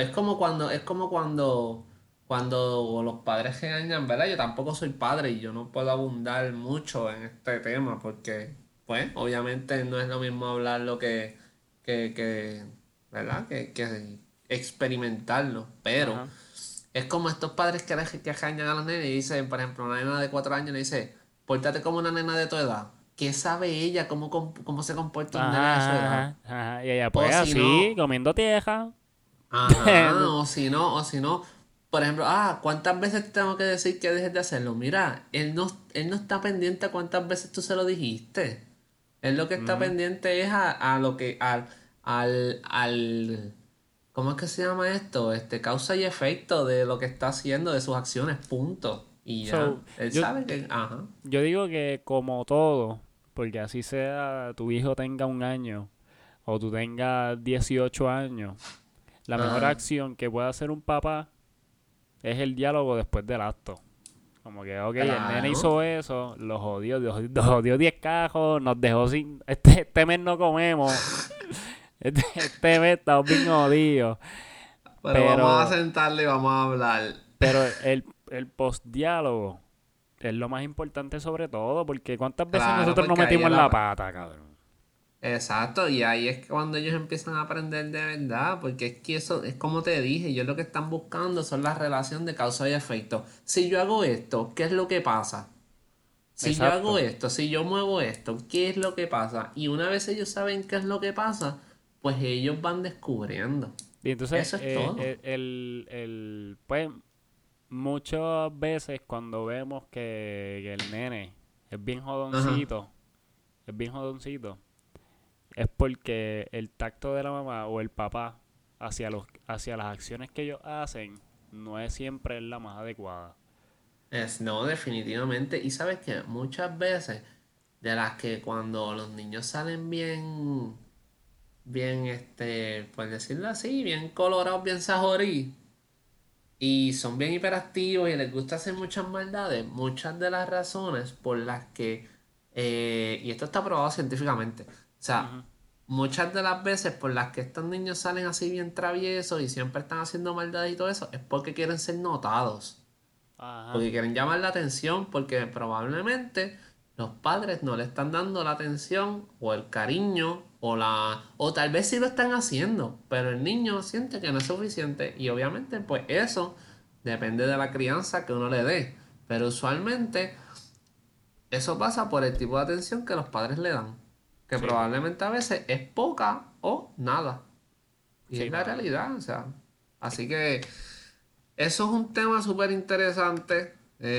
cuando los padres regañan, ¿verdad? Yo tampoco soy padre y yo no puedo abundar mucho en este tema porque, pues, obviamente no es lo mismo hablarlo que, ¿verdad? Que experimentarlo, pero Ajá. es como estos padres que regañan a los nenes y dicen, por ejemplo, una nena de 4 años le dice, pórtate como una nena de tu edad. ¿Qué sabe ella cómo se comporta un nene de su edad? Ajá, ajá, ajá. Y ella, O pues si así, no, comiendo tierra. ajá, o si no, por ejemplo, ¿cuántas veces tengo que decir que dejes de hacerlo? Mira, él no está pendiente a cuántas veces tú se lo dijiste. Él lo que está Ujú. pendiente es a lo que, ¿cómo es que se llama esto? Causa y efecto de lo que está haciendo, de sus acciones, punto. Y ya, So, él yo, sabe que, ajá, yo digo que como todo, porque así sea tu hijo tenga 1 año o tú tengas 18 años, la mejor ajá, acción que puede hacer un papá es el diálogo después del acto. Como que, ok, el nene claro. hizo eso, lo jodió, nos jodió 10 cajos, nos dejó sin... Este mes no comemos, este mes estamos bien jodidos. Pero vamos a Pero, sentarle y vamos a hablar. pero el post-diálogo es lo más importante sobre todo, porque ¿cuántas veces Claro, nosotros nos porque ahí metimos es en la pata, cabrón? Exacto, y ahí es cuando ellos empiezan a aprender de verdad, porque es que eso es como te dije, ellos lo que están buscando son la relación de causa y efecto. Si yo hago esto, ¿qué es lo que pasa? Si yo hago Exacto. esto, si yo muevo esto, ¿qué es lo que pasa? Y una vez ellos saben qué es lo que pasa, pues ellos van descubriendo. Y entonces, Eso es todo. pues, muchas veces cuando vemos que el nene es bien Ajá. jodoncito, es bien jodoncito, es porque el tacto de la mamá o el papá hacia las acciones que ellos hacen no es siempre la más adecuada. No, definitivamente. Y sabes que muchas veces de las que cuando los niños salen bien, por decirlo así, bien colorados, bien sajorí, y son bien hiperactivos y les gusta hacer muchas maldades, muchas de las razones por las que, y esto está probado científicamente, o sea, Ujú. muchas de las veces por las que estos niños salen así bien traviesos y siempre están haciendo maldades y todo eso, es porque quieren ser notados. Ajá. Porque quieren llamar la atención, porque probablemente los padres no le están dando la atención o el cariño o tal vez sí lo están haciendo, pero el niño siente que no es suficiente y obviamente pues eso depende de la crianza que uno le dé, pero usualmente eso pasa por el tipo de atención que los padres le dan, que Sí, pa. probablemente a veces es poca o nada. Y es Sí, la mano. realidad, o sea. Así que eso es un tema súper interesante.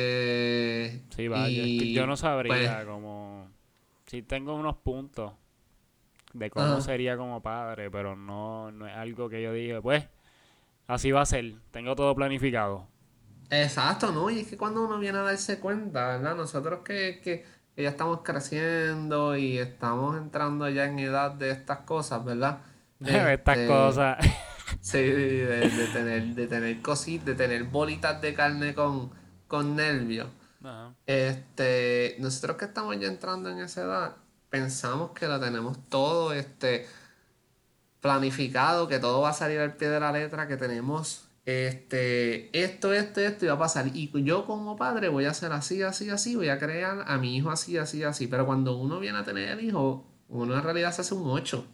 Sí, va. Es que yo no Y pues, sabría como... Sí tengo unos puntos de cómo ajá, sería como padre, pero no es algo que yo diga, pues, así va a ser. Tengo todo planificado. exacto, ¿no? Y es que cuando uno viene a darse cuenta, ¿verdad? Nosotros que ya estamos creciendo y estamos entrando ya en edad de estas cosas, ¿verdad? Estas Este, cosas. sí, de tener cositas, de tener bolitas de carne con nervios. Ajá. Nosotros que estamos ya entrando en esa edad, pensamos que lo tenemos todo, planificado, que todo va a salir al pie de la letra, que tenemos, esto y va a pasar. Y yo como padre voy a hacer así, así, así, voy a crear a mi hijo así, así, así. Pero cuando uno viene a tener el hijo, uno en realidad se hace un 8.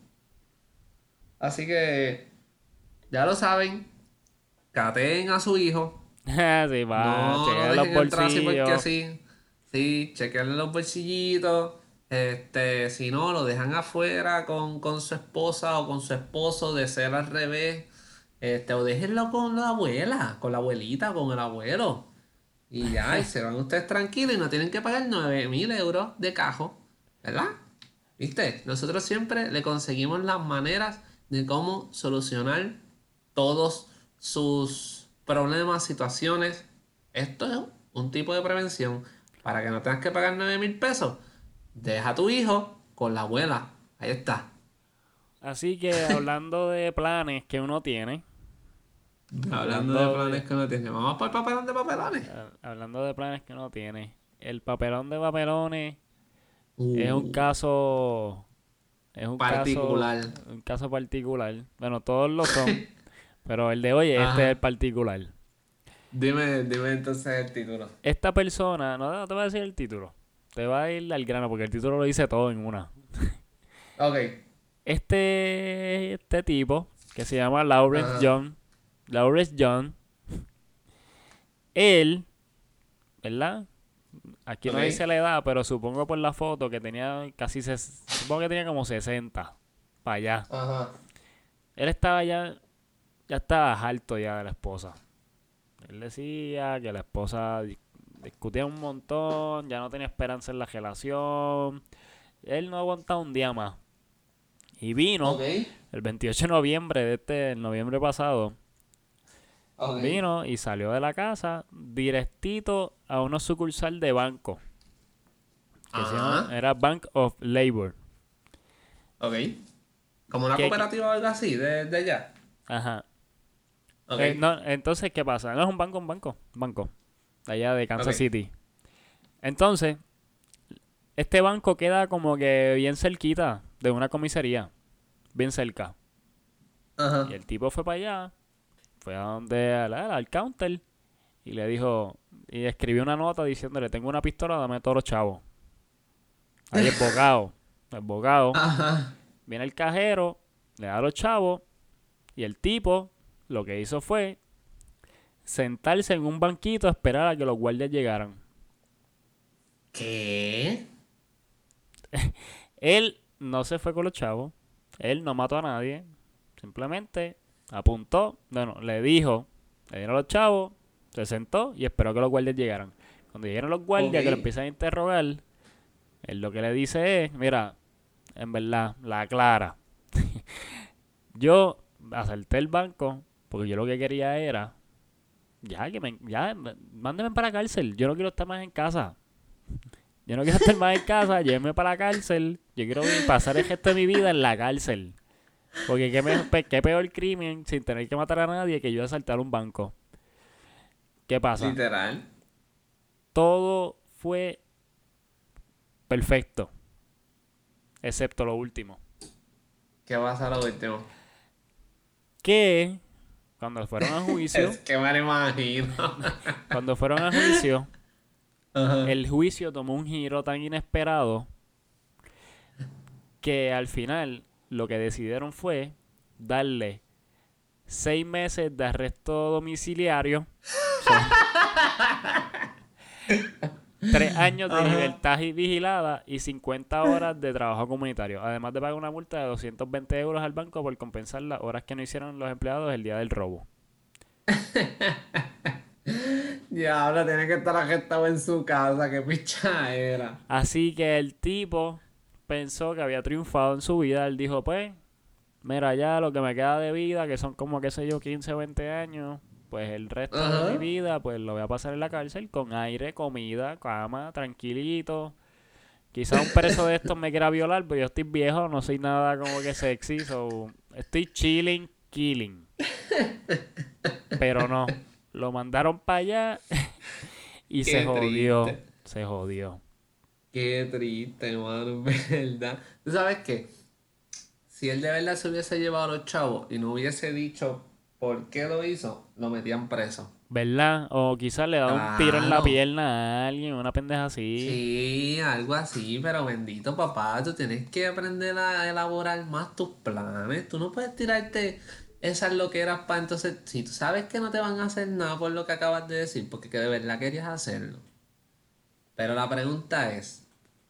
Así que, ya lo saben, cateen a su hijo. Sí, va. No lo Chequea los dejen entrar así porque bolsillos. sí. Sí, chequenle los bolsillitos. Si no, lo dejan afuera con su esposa o con su esposo, de ser al revés. O déjenlo con la abuela, con la abuelita, con el abuelo. Y ya, y se van ustedes tranquilos y no tienen que pagar 9.000 euros de cajo. ¿Verdad? ¿Viste? Nosotros siempre le conseguimos las maneras de cómo solucionar todos sus problemas, situaciones. Esto es un tipo de prevención para que no tengas que pagar 9.000 pesos. Deja a tu hijo con la abuela. Ahí está. Así que hablando de planes que uno tiene, Hablando de Hablando planes de, que no tiene. Vamos por el papelón de papelones. hablando de planes que no tiene. El papelón de papelones es un Uh, caso, es particular. un caso particular. Bueno, todos lo son, pero el de hoy, este es el Ajá. particular. Dime entonces el título. Esta persona, no te voy a decir el título, te va a ir al grano porque el título lo dice todo en una. Ok. Este tipo, que se llama Ajá. Lawrence John, él, ¿verdad? Aquí no dice Ok. la edad, pero supongo por la foto que tenía supongo que tenía como 60 para allá. Ajá. Él estaba ya estaba harto ya de la esposa. Él decía que la esposa discutía un montón, ya no tenía esperanza en la relación. Él no aguantaba un día más. Y vino Ok. el 28 de noviembre el noviembre pasado. Ok. Vino y salió de la casa directito a una sucursal de banco que Ajá. era Bank of Labor. Ok. Como una Que, cooperativa o algo así, de allá. ajá. Ok. No, entonces, ¿qué pasa? No es un banco, banco, de allá de Kansas Ok. City. Entonces, este banco queda como que bien cerquita de una comisaría, bien cerca. Y Ajá. el tipo fue para allá, fue a donde al counter y le dijo, y escribió una nota diciéndole, tengo una pistola, dame todos los chavos. Ahí el bocado, Ajá. viene el cajero, le da los chavos y el tipo lo que hizo fue sentarse en un banquito a esperar a que los guardias llegaran. ¿Qué? Él no se fue con los chavos, él no mató a nadie, simplemente apuntó, bueno, le dieron los chavos, se sentó y esperó que los guardias llegaran. Cuando llegaron los Ok. guardias que lo empiezan a interrogar, él lo que le dice es, mira, en verdad, la clara, yo asalté el banco porque yo lo que quería era, mándeme para la cárcel, yo no quiero estar más en casa. Yo no quiero estar más en casa, llévenme para la cárcel. Yo quiero pasar el resto de mi vida en la cárcel. Porque qué peor crimen sin tener que matar a nadie que yo asaltar un banco. ¿Qué pasa? Literal. Todo fue perfecto, excepto lo último. ¿Qué pasa a lo último? Que cuando fueron a juicio, Es que me lo imagino. cuando fueron a juicio, Ajá. el juicio tomó un giro tan inesperado que al final lo que decidieron fue darle 6 meses de arresto domiciliario. Son 3 años de Ajá. libertad vigilada y 50 horas de trabajo comunitario. Además de pagar una multa de 220 euros al banco por compensar las horas que no hicieron los empleados el día del robo. Ya ahora tiene que estar arrestado en su casa, qué picha era. Así que el tipo pensó que había triunfado en su vida. Él dijo, pues, mira, ya lo que me queda de vida, que son como, qué sé yo, 15 o 20 años, pues el resto de mi Ajá. vida, pues lo voy a pasar en la cárcel con aire, comida, cama, tranquilito. Quizá un preso de estos me quiera violar, pero yo estoy viejo, no soy nada como que sexy, so estoy chilling, killing. Pero no, lo mandaron para allá y Qué triste. se jodió. Qué triste, mano, ¿verdad? ¿Tú sabes qué? Si él de verdad se hubiese llevado a los chavos y no hubiese dicho por qué lo hizo, lo metían preso. ¿Verdad? O quizás le da un tiro en la Claro. pierna a alguien, una pendeja así. Sí, algo así, pero bendito papá, tú tienes que aprender a elaborar más tus planes. Tú no puedes tirarte esas loqueras para entonces, si tú sabes que no te van a hacer nada por lo que acabas de decir, porque que de verdad querías hacerlo. Pero la pregunta es,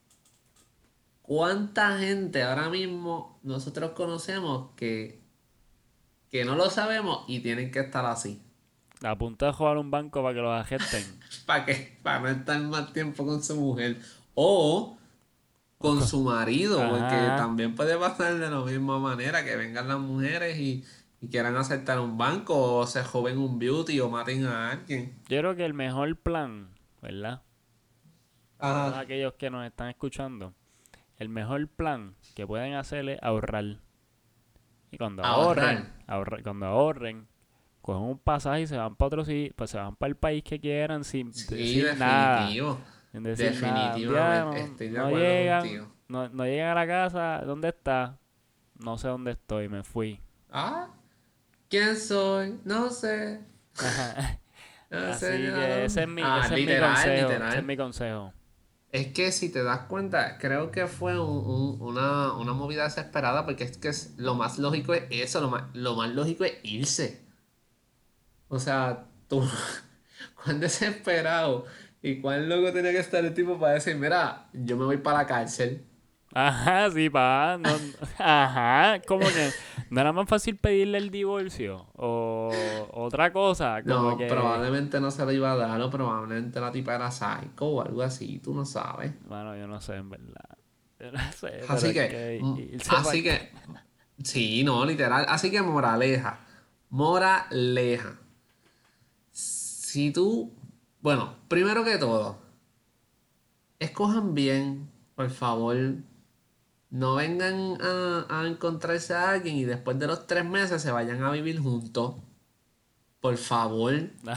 ¿cuánta gente ahora mismo nosotros conocemos que no lo sabemos y tienen que estar así? A punto de jugar un banco para que los agesten. ¿Para qué? Para no estar más tiempo con su mujer. O con su marido, porque Ajá. también puede pasar de la misma manera que vengan las mujeres y quieran asaltar un banco o se joven un beauty o maten a alguien. Yo creo que el mejor plan, ¿verdad? Todos Ajá. aquellos que nos están escuchando, el mejor plan que pueden hacer es ahorrar. Y Ahorrar. cuando ahorren, cogen un pasaje y se van para otro sitio, pues se van para el país que quieran sin Sí, decir nada. definitivo. Sin decir nada. Un día Definitivamente, no, estoy de no acuerdo llegan, contigo. no llegan a la casa. ¿Dónde está? No sé dónde estoy, me fui. Ah, ¿quién soy? No sé. Ajá. No sé Así que nada. Ah, ese es mi literal, consejo. Ese es literal. mi consejo. Es que si te das cuenta, creo que fue una movida desesperada porque es que lo más lógico es eso, lo más lógico es irse. O sea, tú, cuán desesperado y cuán loco tenía que estar el tipo para decir, mira, yo me voy para la cárcel. Ajá, sí, pa. No, ajá, como que no era más fácil pedirle el divorcio o otra cosa, como No, que, probablemente no se lo iba a dar o probablemente la tipa era psycho o algo así, tú no sabes. bueno, yo no sé en verdad. Yo no sé, pero Así es que, que irse para así que, sí, no, literal. Así que moraleja, moraleja. Si tú, bueno, primero que todo, escojan bien, por favor. No vengan a encontrarse a alguien y después de los 3 meses se vayan a vivir juntos. Por favor,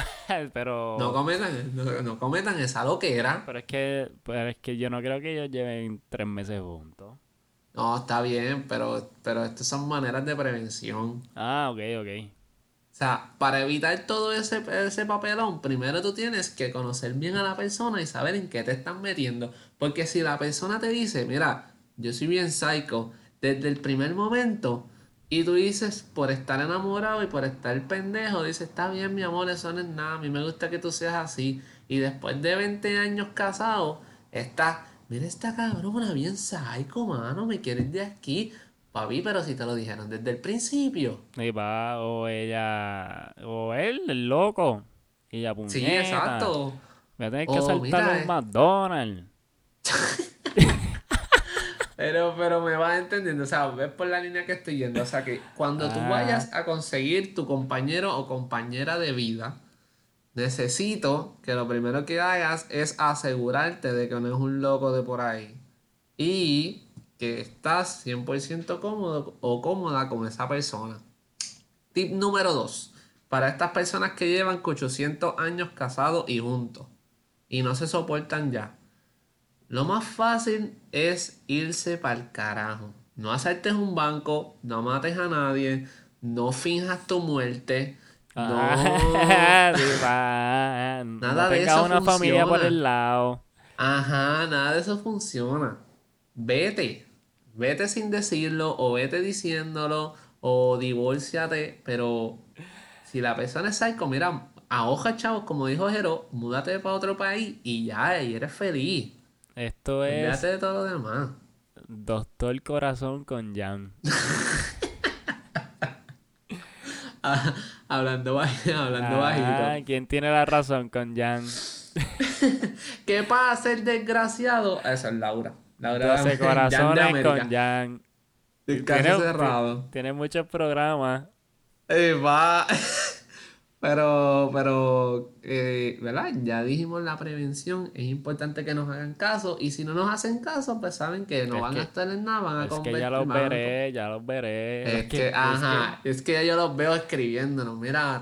no pero cometan, no cometan esa loquera. pero es que yo no creo que ellos lleven 3 meses juntos. No, está bien, pero estas son maneras de prevención. Ah, ok, ok. O sea, para evitar todo ese papelón, primero tú tienes que conocer bien a la persona y saber en qué te están metiendo. Porque si la persona te dice, mira, yo soy bien psycho desde el primer momento, y tú dices, por estar enamorado y por estar pendejo, dices, está bien, mi amor, eso no es nada, a mí me gusta que tú seas así. Y después de 20 años casado, estás, mira esta cabrona, bien psycho, mano, me quieres de aquí. Papi, pero si te lo dijeron desde el principio. Y va, o ella, o él, el loco. Y ella, Sí, puñeta. exacto. Voy a tener que O saltarle mira, un McDonald's. pero me vas entendiendo, o sea, ves por la línea que estoy yendo. O sea, que cuando tú Ah, vayas a conseguir tu compañero o compañera de vida, necesito que lo primero que hagas es asegurarte de que no es un loco de por ahí y que estás 100% cómodo o cómoda con esa persona. Tip número 2. Para estas personas que llevan 800 años casados y juntos y no se soportan ya. Lo más fácil es irse para el carajo. No asaltes un banco, no mates a nadie, no finjas tu muerte, no... ah, sí, va. No Nada de tengas eso una familia por el funciona. lado. Ajá, nada de eso funciona. Vete, vete sin decirlo o vete diciéndolo o divórciate, pero si la persona es psycho, mira, a hoja chavos, como dijo Jero, múdate para otro país y ya, y eres feliz. Esto Olvídate es de todo lo demás. Doctor Corazón con Jan. Ah, hablando Ah, bajito. ¿quién tiene la razón con Jan? ¿Qué pasa el desgraciado? Esa es Laura. Laura 12 de Jan de corazones con América. Jan. El caso Tiene, cerrado. tiene muchos programas. Va. ¿Verdad? Ya dijimos la prevención. Es importante que nos hagan caso. Y si no nos hacen caso, pues saben que no Es van a que, estar en nada, van a es que ya convertir, los veré, ya los veré. Es que, Es que, ajá, es que ya yo los veo escribiéndonos. Mira,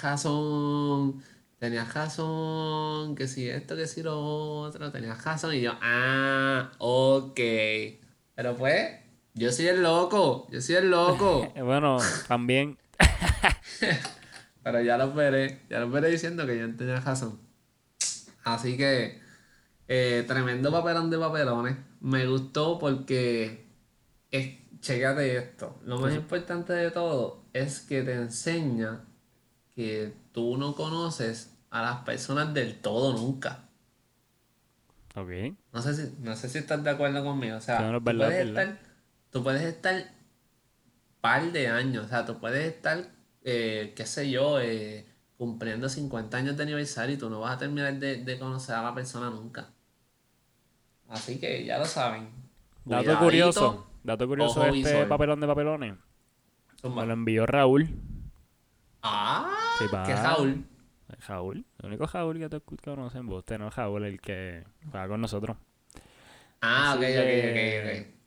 tenías razón, que si esto, que si lo otro, tenías razón. Y yo, ok. Pero pues, yo soy el loco, yo soy el loco. bueno, también. Pero ya los veré diciendo que yo no tenía razón. Así que, tremendo papelón de papelones. Me gustó porque chécate esto. Lo más Entonces, importante de todo es que te enseña que tú no conoces a las personas del todo nunca. ok. No sé si estás de acuerdo conmigo. O Sí, bueno, sea, es verdad, es verdad. tú puedes estar par de años. O sea, tú puedes estar, qué sé yo, cumpliendo 50 años de aniversario y tú no vas a terminar de conocer a la persona nunca. Así que ya lo saben. Cuidadito, Dato curioso de ojo este visor. papelón de papelones. Me lo Zumba. envió Raúl. Sí, Ah, que pa. Raúl. Raúl, el único Raúl que te conocen vos, no Raúl, el que juega con nosotros. Ah, ok, Así ok, ok, que ok.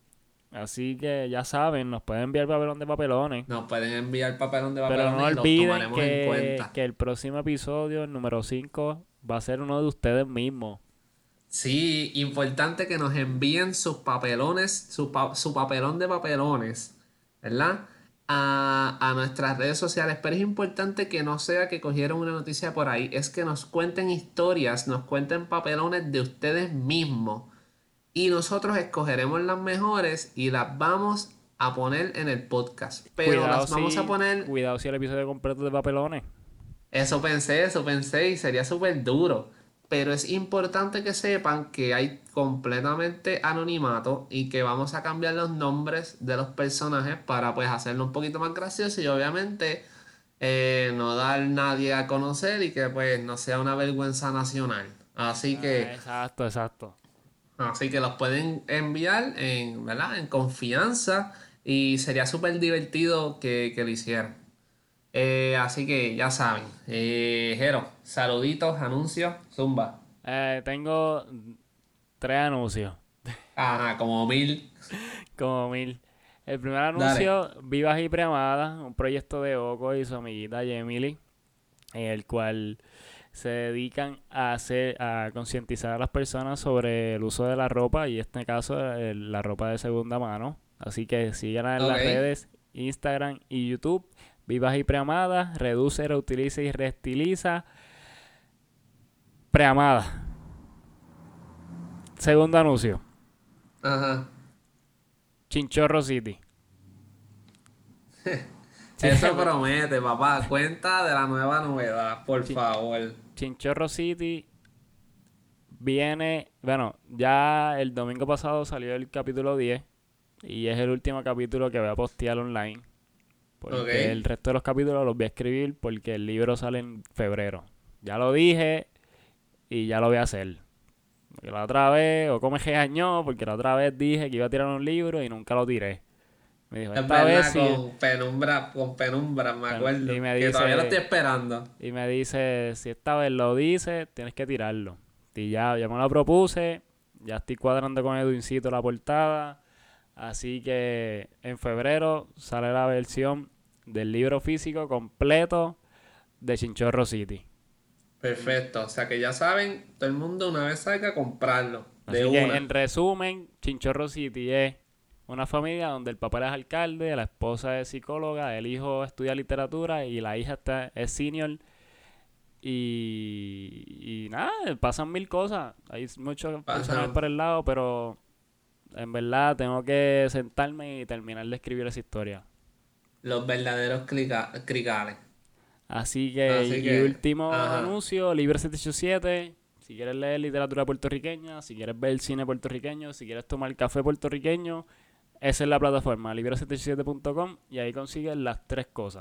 Así que ya saben, nos pueden enviar papelón de papelones. Nos pueden enviar papelón de Pero no papelones y los olviden tomaremos en cuenta. que el próximo episodio, el número 5 va a ser uno de ustedes mismos. Sí, importante que nos envíen sus papelones, su papelón de papelones, ¿verdad? A nuestras redes sociales. Pero es importante que no sea que cogieron una noticia por ahí, es que nos cuenten historias, nos cuenten papelones de ustedes mismos. Y nosotros escogeremos las mejores y las vamos a poner en el podcast. Pero las vamos a poner. Cuidado si el episodio completo de papelones. Eso pensé y sería súper duro. Pero es importante que sepan que hay completamente anonimato y que vamos a cambiar los nombres de los personajes para pues hacerlo un poquito más gracioso y obviamente no dar nadie a conocer y que pues no sea una vergüenza nacional. Exacto, exacto. Así que los pueden enviar en, ¿verdad? En confianza y sería súper divertido que lo hicieran. Así que ya saben. Jero, saluditos, anuncios, zumba. Tengo 3 anuncios, Ajá, como 1000. como 1000. El primer Dale. anuncio, Vivas y Preamadas, un proyecto de Oco y su amiguita Emily, en el cual se dedican a concientizar a las personas sobre el uso de la ropa y en este caso la ropa de segunda mano. Así que síganla en las Ok. redes Instagram y YouTube. Vivas y Preamadas, reduce, reutiliza y reestiliza. Preamada. Segundo anuncio, Ajá. Chinchorro City. Sí, Eso promete, papá. Cuenta de la nueva novedad, por Chin- favor. Chinchorro City viene, bueno, ya el domingo pasado salió el capítulo 10 y es el último capítulo que voy a postear online. Porque el Ok. resto de los capítulos los voy a escribir porque el libro sale en febrero. Ya lo dije y ya lo voy a hacer. Porque la otra vez, o me regañó, porque la otra vez dije que iba a tirar un libro y nunca lo tiré. Me dijo, Es esta vez verdad, sí. con penumbra, me Y acuerdo. me Que todavía lo estoy dice, esperando. si esta vez lo dice, tienes que tirarlo. Y ya me lo propuse, ya estoy cuadrando con Edwincito la portada. Así que en febrero sale la versión del libro físico completo de Chinchorro City. Perfecto. O sea que ya saben, todo el mundo una vez salga a comprarlo. De Así que en una. resumen, Chinchorro City es una familia donde el papá es alcalde, la esposa es psicóloga, el hijo estudia literatura y la hija es senior. Y nada, pasan 1000 cosas. Hay muchos personajes Pasan por el lado, pero en verdad tengo que sentarme y terminar de escribir esa historia. los verdaderos cricales. Así que, Así y que, último ajá. anuncio, Libre 787. Si quieres leer literatura puertorriqueña, si quieres ver cine puertorriqueño, si quieres tomar café puertorriqueño, esa es la plataforma, libre787.com, y ahí consigues las 3 cosas.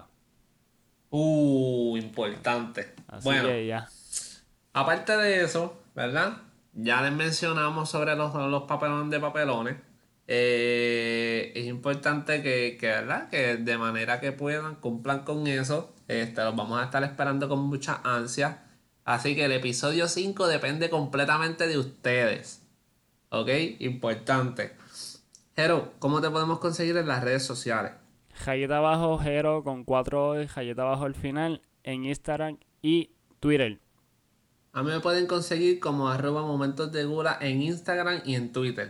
Importante. Así Bueno, que ya. aparte de eso, ¿verdad? Ya les mencionamos sobre los papelones de papelones. Es importante ¿verdad? Que de manera que puedan cumplan con eso. Los vamos a estar esperando con mucha ansia. Así que el episodio 5 depende completamente de ustedes. ¿Ok? Importante. Jero, ¿cómo te podemos conseguir en las redes sociales? Jayeta abajo, Jero con 4 O, Jayeta abajo al final, en Instagram y Twitter. A mí me pueden conseguir como @momentos de gula en Instagram y en Twitter.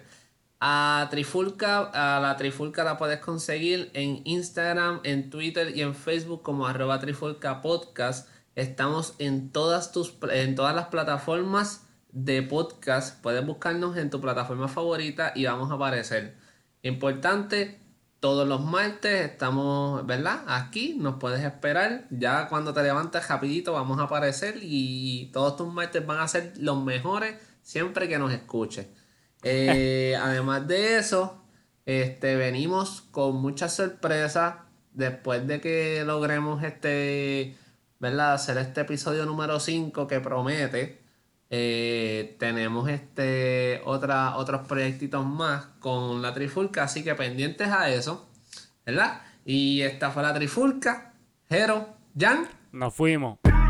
A la Trifulca la puedes conseguir en Instagram, en Twitter y en Facebook como @Trifulca Podcast. Estamos en todas las plataformas de podcast. Puedes buscarnos en tu plataforma favorita y vamos a aparecer. Importante, todos los martes estamos, ¿verdad? Aquí nos puedes esperar. Ya cuando te levantes rapidito vamos a aparecer y todos tus martes van a ser los mejores siempre que nos escuches. Además de eso, venimos con muchas sorpresas después de que logremos ¿verdad? Hacer este episodio número 5 que promete. Tenemos otros proyectitos más con la Trifulca, así que pendientes a eso, ¿verdad? Y esta fue la Trifulca, Jero, Jan. Nos fuimos.